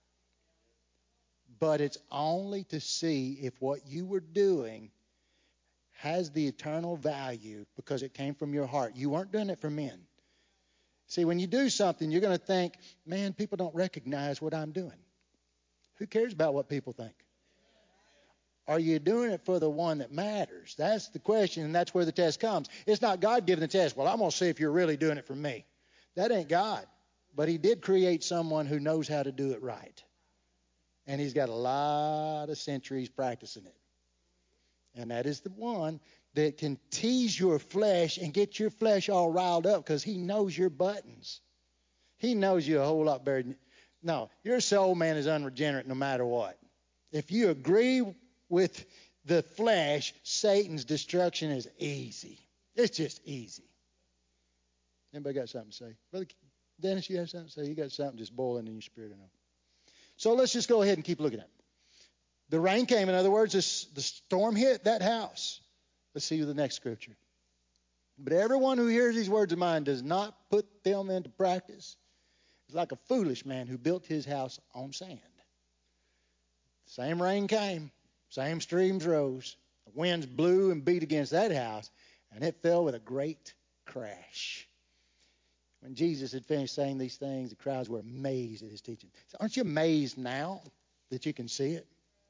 But it's only to see if what you were doing has the eternal value because it came from your heart. You weren't doing it for men. See, when you do something, you're going to think, man, people don't recognize what I'm doing. Who cares about what people think? Are you doing it for the one that matters? That's the question, and that's where the test comes. It's not God giving the test. Well, I'm going to see if you're really doing it for me. That ain't God. But he did create someone who knows how to do it right. And he's got a lot of centuries practicing it. And that is the one that can tease your flesh and get your flesh all riled up because he knows your buttons. He knows you a whole lot better than... No, your soul man is unregenerate no matter what. If you agree with the flesh, Satan's destruction is easy. It's just easy. Anybody got something to say? Brother Dennis, you have something to say? You got something just boiling in your spirit, I know. So let's just go ahead and keep looking at it. The rain came, in other words, this, the storm hit that house. Let's see the next scripture. But everyone who hears these words of mine does not put them into practice is like a foolish man who built his house on sand. Same rain came. Same streams rose. The winds blew and beat against that house, and it fell with a great crash. When Jesus had finished saying these things, the crowds were amazed at his teaching. So aren't you amazed now that you can see it?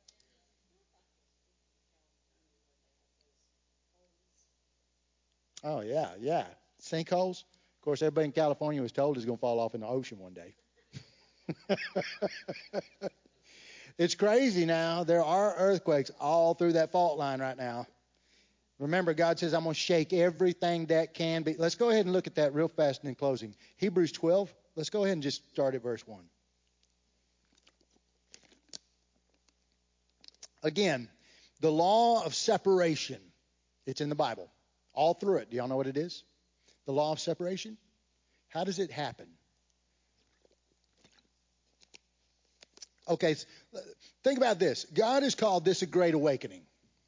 Oh, yeah, yeah. Sinkholes. Of course, everybody in California was told it's going to fall off in the ocean one day. It's crazy now. There are earthquakes all through that fault line right now. Remember, God says, I'm going to shake everything that can be. Let's go ahead and look at that real fast in closing. Hebrews twelve. Let's go ahead and just start at verse one. Again, the law of separation. It's in the Bible. All through it. Do y'all know what it is? The law of separation. How does it happen? Okay, think about this. God has called this a great awakening.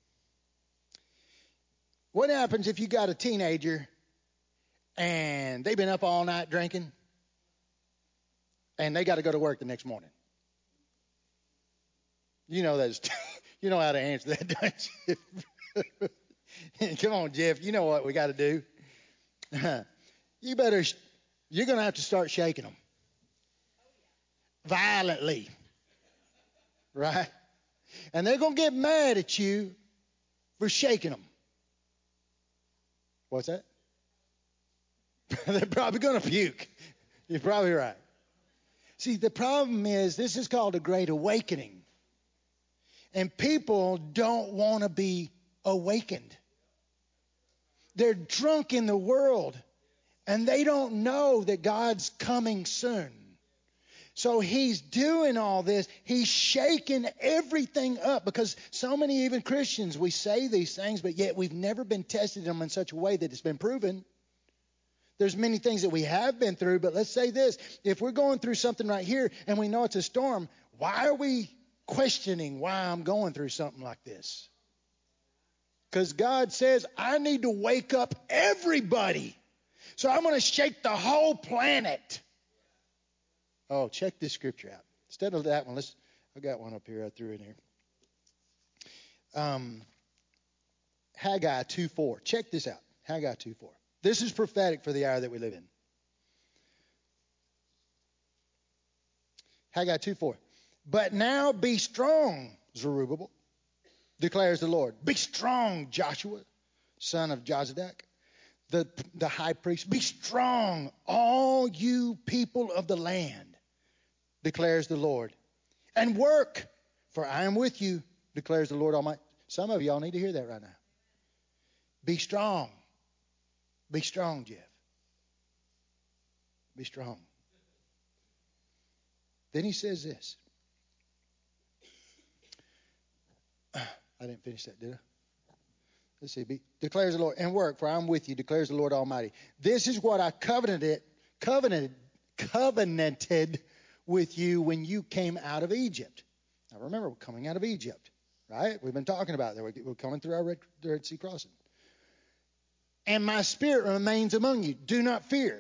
What happens if you got a teenager and they've been up all night drinking and they got to go to work the next morning? You know that's you know how to answer that, don't you? Come on, Jeff. You know what we got to do. You better. You're going to have to start shaking them violently. Right? And they're going to get mad at you for shaking them. What's that? They're probably going to puke. You're probably right. See, the problem is this is called a great awakening. And people don't want to be awakened. They're drunk in the world. And they don't know that God's coming soon. So he's doing all this. He's shaking everything up because so many even Christians, we say these things, but yet we've never been tested them in such a way that it's been proven. There's many things that we have been through, but let's say this. If we're going through something right here and we know it's a storm, why are we questioning why I'm going through something like this? Because God says, I need to wake up everybody. So I'm going to shake the whole planet. Oh, check this scripture out. Instead of that one, let's. I got one up here. I threw in here. Um, Haggai two four. Check this out. Haggai two four. This is prophetic for the hour that we live in. Haggai two four. But now be strong, Zerubbabel, declares the Lord. Be strong, Joshua, son of Jozadak, the, the high priest. Be strong, all you people of the land, declares the Lord. And work, for I am with you, declares the Lord Almighty. Some of y'all need to hear that right now. Be strong. Be strong, Jeff. Be strong. Then he says this. I didn't finish that, did I? Let's see. Be, declares the Lord. And work, for I am with you, declares the Lord Almighty. This is what I covenanted, covenanted, covenanted with you when you came out of Egypt. Now remember, we're coming out of Egypt, right? We've been talking about that. We're coming through our Red, Red Sea crossing. And my spirit remains among you. Do not fear.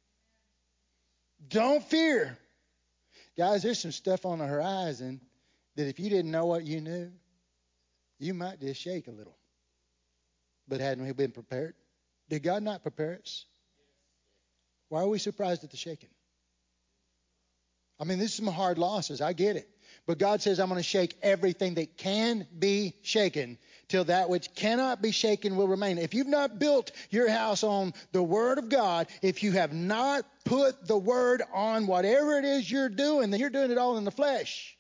Don't fear. Guys, there's some stuff on the horizon that if you didn't know what you knew, you might just shake a little. But hadn't we been prepared? Did God not prepare us? Why are we surprised at the shaking? I mean, this is some hard losses. I get it. But God says, I'm going to shake everything that can be shaken till that which cannot be shaken will remain. If you've not built your house on the Word of God, if you have not put the Word on whatever it is you're doing, then you're doing it all in the flesh.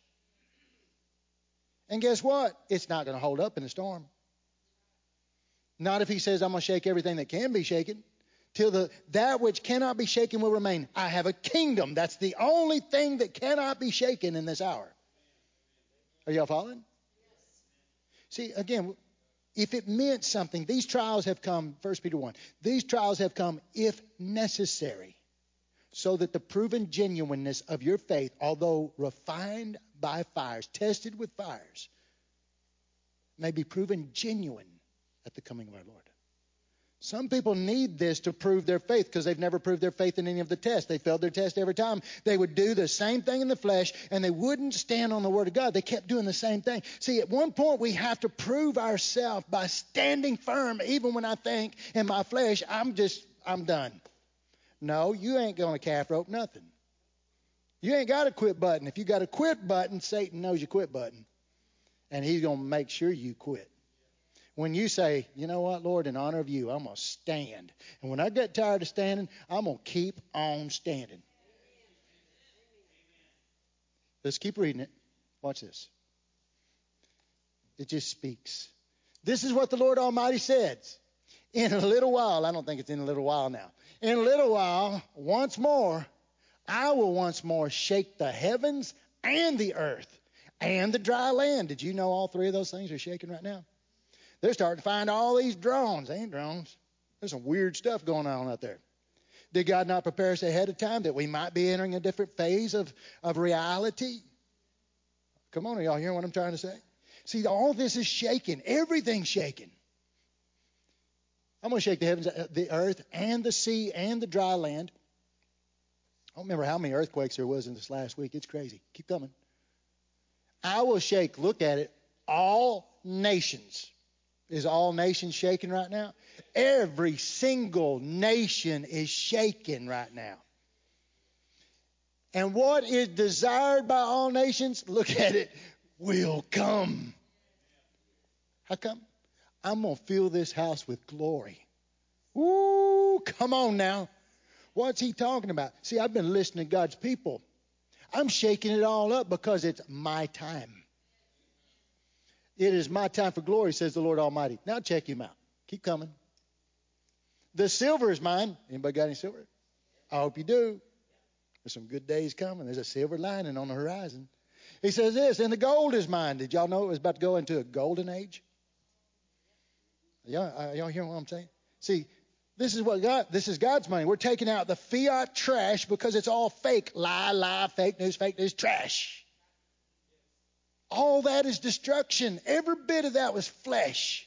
And guess what? It's not going to hold up in the storm. Not if he says, I'm going to shake everything that can be shaken. Till the that which cannot be shaken will remain. I have a kingdom. That's the only thing that cannot be shaken in this hour. Are y'all following? See, again, if it meant something, these trials have come, First Peter one, these trials have come if necessary, so that the proven genuineness of your faith, although refined by fires, tested with fires, may be proven genuine at the coming of our Lord. Some people need this to prove their faith because they've never proved their faith in any of the tests. They failed their test every time. They would do the same thing in the flesh, and they wouldn't stand on the Word of God. They kept doing the same thing. See, at one point we have to prove ourselves by standing firm, even when I think in my flesh, I'm just, I'm done. No, you ain't going to calf rope nothing. You ain't got a quit button. If you got a quit button, Satan knows your quit button, and he's going to make sure you quit. When you say, you know what, Lord, in honor of you, I'm going to stand. And when I get tired of standing, I'm going to keep on standing. Let's keep reading it. Watch this. It just speaks. This is what the Lord Almighty says. In a little while, I don't think it's in a little while now. In a little while, once more, I will once more shake the heavens and the earth and the dry land. Did you know all three of those things are shaking right now? They're starting to find all these drones. They ain't drones. There's some weird stuff going on out there. Did God not prepare us ahead of time that we might be entering a different phase of, of reality? Come on, are y'all hearing what I'm trying to say? See, all this is shaking. Everything's shaking. I'm going to shake the heavens, the earth, and the sea, and the dry land. I don't remember how many earthquakes there was in this last week. It's crazy. Keep coming. I will shake, look at it, all nations. Is all nations shaking right now? Every single nation is shaking right now. And what is desired by all nations, look at it, will come. How come? I'm going to fill this house with glory. Ooh, come on now. What's he talking about? See, I've been listening to God's people. I'm shaking it all up because it's my time. It is my time for glory, says the Lord Almighty. Now check him out. Keep coming. The silver is mine. Anybody got any silver? I hope you do. There's some good days coming. There's a silver lining on the horizon. He says this, and the gold is mine. Did y'all know it was about to go into a golden age? Y'all, uh, y'all hear what I'm saying? See, this is what God, this is God's money. We're taking out the fiat trash because it's all fake. Lie, lie, fake news, fake news, trash. All that is destruction. Every bit of that was flesh.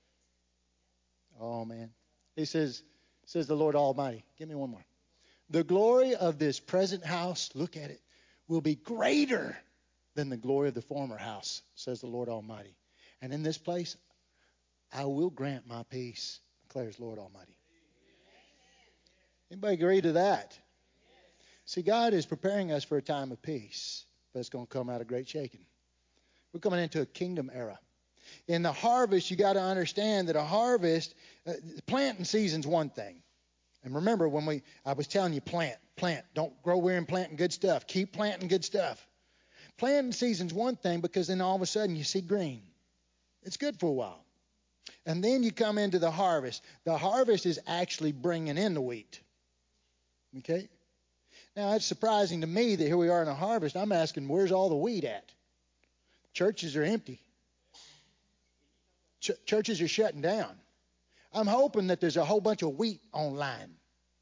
Oh, man. He says, says the Lord Almighty. Give me one more. The glory of this present house, look at it, will be greater than the glory of the former house, says the Lord Almighty. And in this place, I will grant my peace, declares Lord Almighty. Anybody agree to that? See, God is preparing us for a time of peace, but it's going to come out of great shaking. We're coming into a kingdom era. In the harvest, you got to understand that a harvest, uh, planting season's one thing. And remember when we, I was telling you, plant, plant. Don't grow weary in planting good stuff. Keep planting good stuff. Planting season's one thing because then all of a sudden you see green. It's good for a while. And then you come into the harvest. The harvest is actually bringing in the wheat. Okay? Now, it's surprising to me that here we are in a harvest. I'm asking, where's all the wheat at? Churches are empty. Ch- churches are shutting down. I'm hoping that there's a whole bunch of wheat online.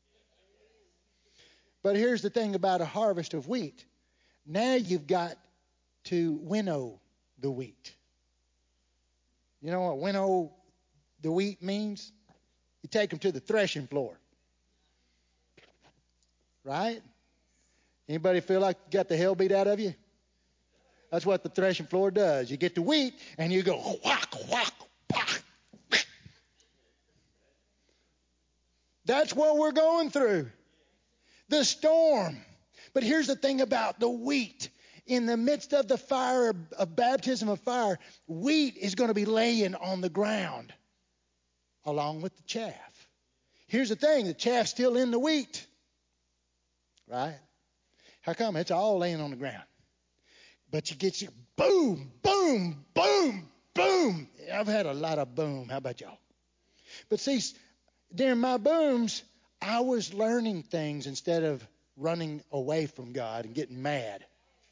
But here's the thing about a harvest of wheat. Now you've got to winnow the wheat. You know what winnow the wheat means? You take them to the threshing floor. Right? Anybody feel like you got the hell beat out of you? That's what the threshing floor does. You get the wheat and you go whack, whack, whack. That's what we're going through. The storm. But here's the thing about the wheat. in the midst of the fire of baptism of fire, wheat is going to be laying on the ground along with the chaff. Here's the thing, the chaff's still in the wheat. Right? How come? It's all laying on the ground. But you get your boom, boom, boom, boom. I've had a lot of boom. How about y'all? But see, during my booms, I was learning things instead of running away from God and getting mad.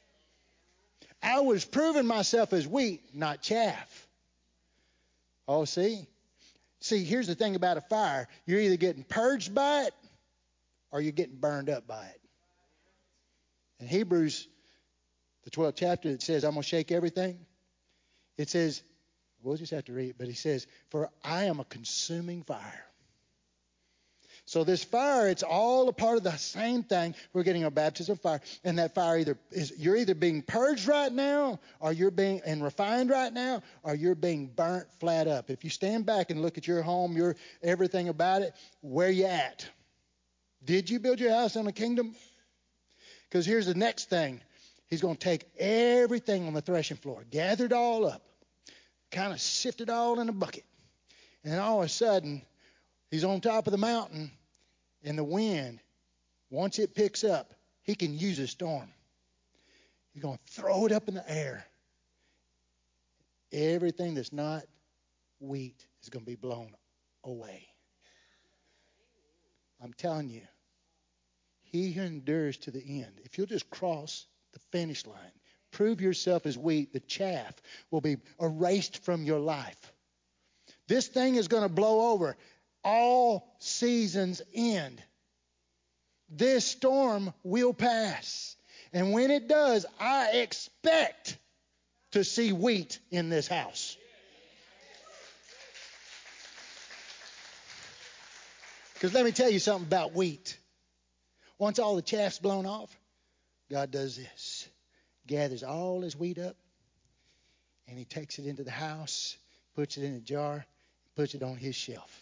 I was proving myself as wheat, not chaff. Oh, see? See, here's the thing about a fire. You're either getting purged by it or you're getting burned up by it. In Hebrews, the twelfth chapter, it says, I'm going to shake everything. It says, we'll just have to read it, but he says, for I am a consuming fire. So this fire, it's all a part of the same thing. We're getting a baptism of fire. And that fire either is, you're either being purged right now, or you're being and refined right now, or you're being burnt flat up. If you stand back and look at your home, your everything about it, where you at? Did you build your house on the kingdom? Because here's the next thing. He's going to take everything on the threshing floor, gather it all up, kind of sift it all in a bucket. And then all of a sudden, he's on top of the mountain, and the wind, once it picks up, he can use a storm. He's going to throw it up in the air. Everything that's not wheat is going to be blown away. I'm telling you, he who endures to the end, if you'll just cross the finish line, prove yourself as wheat, the chaff will be erased from your life. This thing is going to blow over. All seasons end. This storm will pass. And when it does, I expect to see wheat in this house. Because let me tell you something about wheat. Once all the chaff's blown off, God does this. Gathers all his wheat up, and he takes it into the house, puts it in a jar, puts it on his shelf.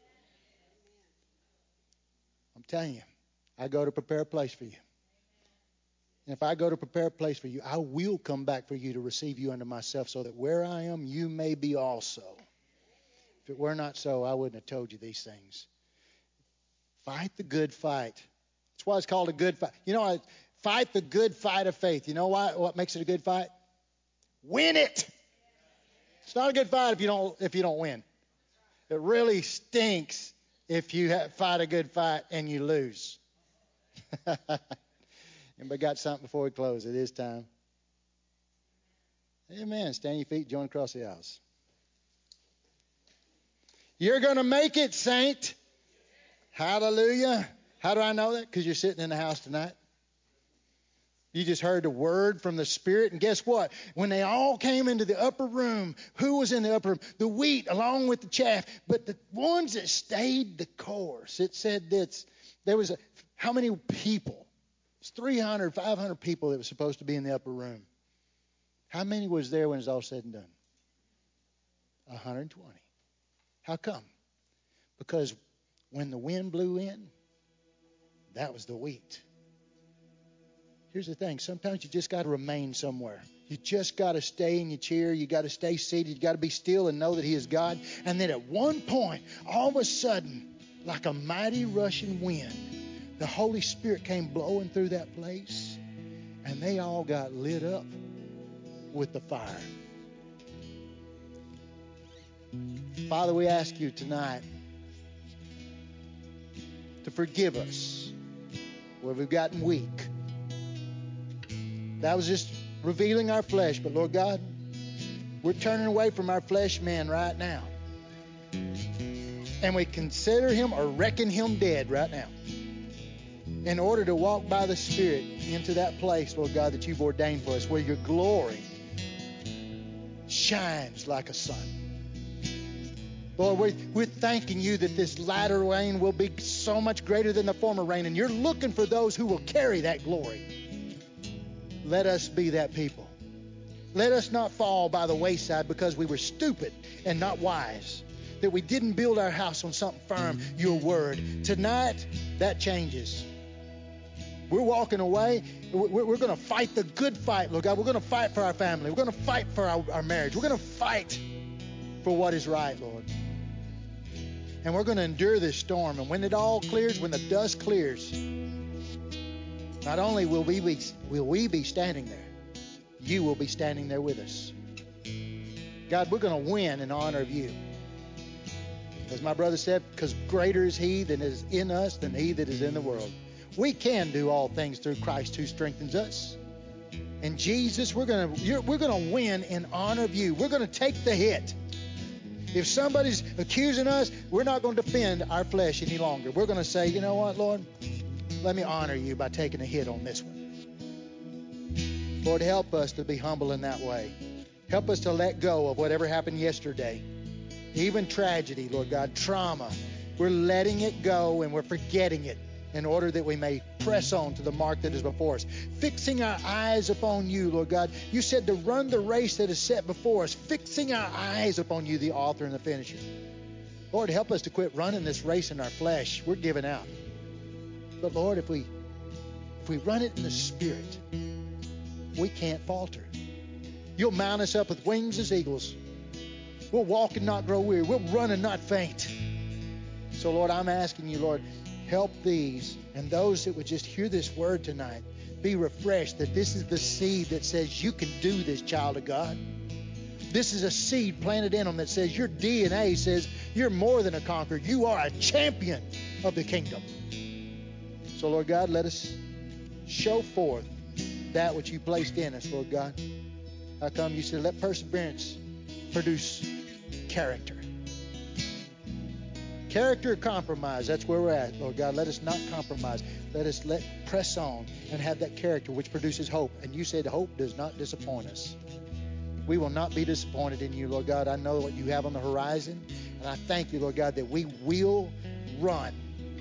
I'm telling you, I go to prepare a place for you. And if I go to prepare a place for you, I will come back for you to receive you unto myself, so that where I am, you may be also. If it were not so, I wouldn't have told you these things. Fight the good fight. That's why it's called a good fight. You know, I fight the good fight of faith. You know why? What makes it a good fight? Win it. It's not a good fight if you don't if you don't win. It really stinks if you have, fight a good fight and you lose. Anybody got something before we close? It is time. Amen. Stand your feet, join across the aisles. You're going to make it, saint. Hallelujah. How do I know that? Because you're sitting in the house tonight. You just heard the word from the Spirit. And guess what? When they all came into the upper room, who was in the upper room? The wheat along with the chaff. But the ones that stayed the course, it said that there was a, how many people? It's three hundred, five hundred people that were supposed to be in the upper room. How many was there when it's all said and done? one hundred twenty. How come? Because when the wind blew in, that was the wheat. Here's the thing. Sometimes you just got to remain somewhere. You just got to stay in your chair. You got to stay seated. You got to be still and know that he is God. And then at one point, all of a sudden, like a mighty rushing wind, the Holy Spirit came blowing through that place, and they all got lit up with the fire. Father, we ask you tonight to forgive us where we've gotten weak. That was just revealing our flesh. But Lord God, we're turning away from our flesh man right now. And we consider him or reckon him dead right now, in order to walk by the Spirit into that place, Lord God, that you've ordained for us, where your glory shines like a sun. Lord, we're, we're thanking you that this latter rain will be so much greater than the former rain, and you're looking for those who will carry that glory. Let us be that people. Let us not fall by the wayside because we were stupid and not wise, that we didn't build our house on something firm, your word. Tonight, that changes. We're walking away. We're, we're going to fight the good fight, Lord God. We're going to fight for our family. We're going to fight for our, our marriage. We're going to fight for what is right, Lord. And we're going to endure this storm. And when it all clears, when the dust clears, not only will we be, will we be standing there, you will be standing there with us. God, we're going to win in honor of you. As my brother said, because greater is he that is in us than he that is in the world. We can do all things through Christ who strengthens us. And Jesus, we're going to we're going to win in honor of you. We're going to take the hit. If somebody's accusing us, we're not going to defend our flesh any longer. We're going to say, you know what, Lord? Let me honor you by taking a hit on this one. Lord, help us to be humble in that way. Help us to let go of whatever happened yesterday. Even tragedy, Lord God, trauma. We're letting it go and we're forgetting it in order that we may press on to the mark that is before us. Fixing our eyes upon you, Lord God. You said to run the race that is set before us. Fixing our eyes upon you, the author and the finisher. Lord, help us to quit running this race in our flesh. We're giving out. But Lord, if we if we run it in the Spirit, we can't falter. You'll mount us up with wings as eagles. We'll walk and not grow weary. We'll run and not faint. So, Lord, I'm asking you, Lord, help these and those that would just hear this word tonight be refreshed that this is the seed that says you can do this, child of God. This is a seed planted in them that says your D N A says you're more than a conqueror. You are a champion of the kingdom. So, Lord God, let us show forth that which you placed in us, Lord God. How come you said let perseverance produce character? Character or compromise, that's where we're at, Lord God. Let us not compromise. Let us let press on and have that character which produces hope. And you said hope does not disappoint us. We will not be disappointed in you, Lord God. I know what you have on the horizon. And I thank you, Lord God, that we will run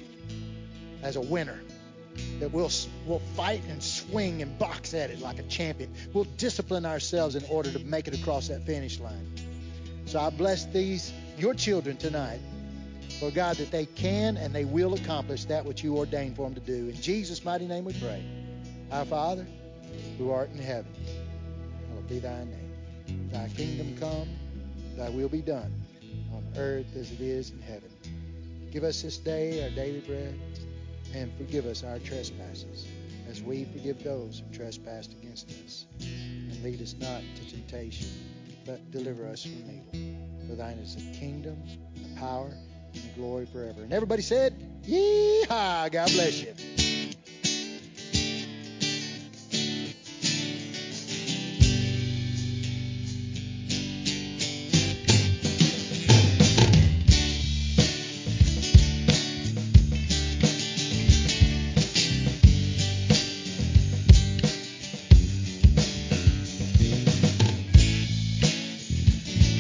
as a winner. That we'll, we'll fight and swing and box at it like a champion. We'll discipline ourselves in order to make it across that finish line. So I bless these, your children tonight, Lord God, that they can and they will accomplish that which you ordained for them to do. In Jesus' mighty name we pray. Our Father, who art in heaven, hallowed be thy name. Thy kingdom come, thy will be done, on earth as it is in heaven. Give us this day our daily bread, and forgive us our trespasses, as we forgive those who trespass against us. And lead us not into temptation, but deliver us from evil. For thine is the kingdom, the power, and the glory forever. And everybody said, Yee-haw! God bless you.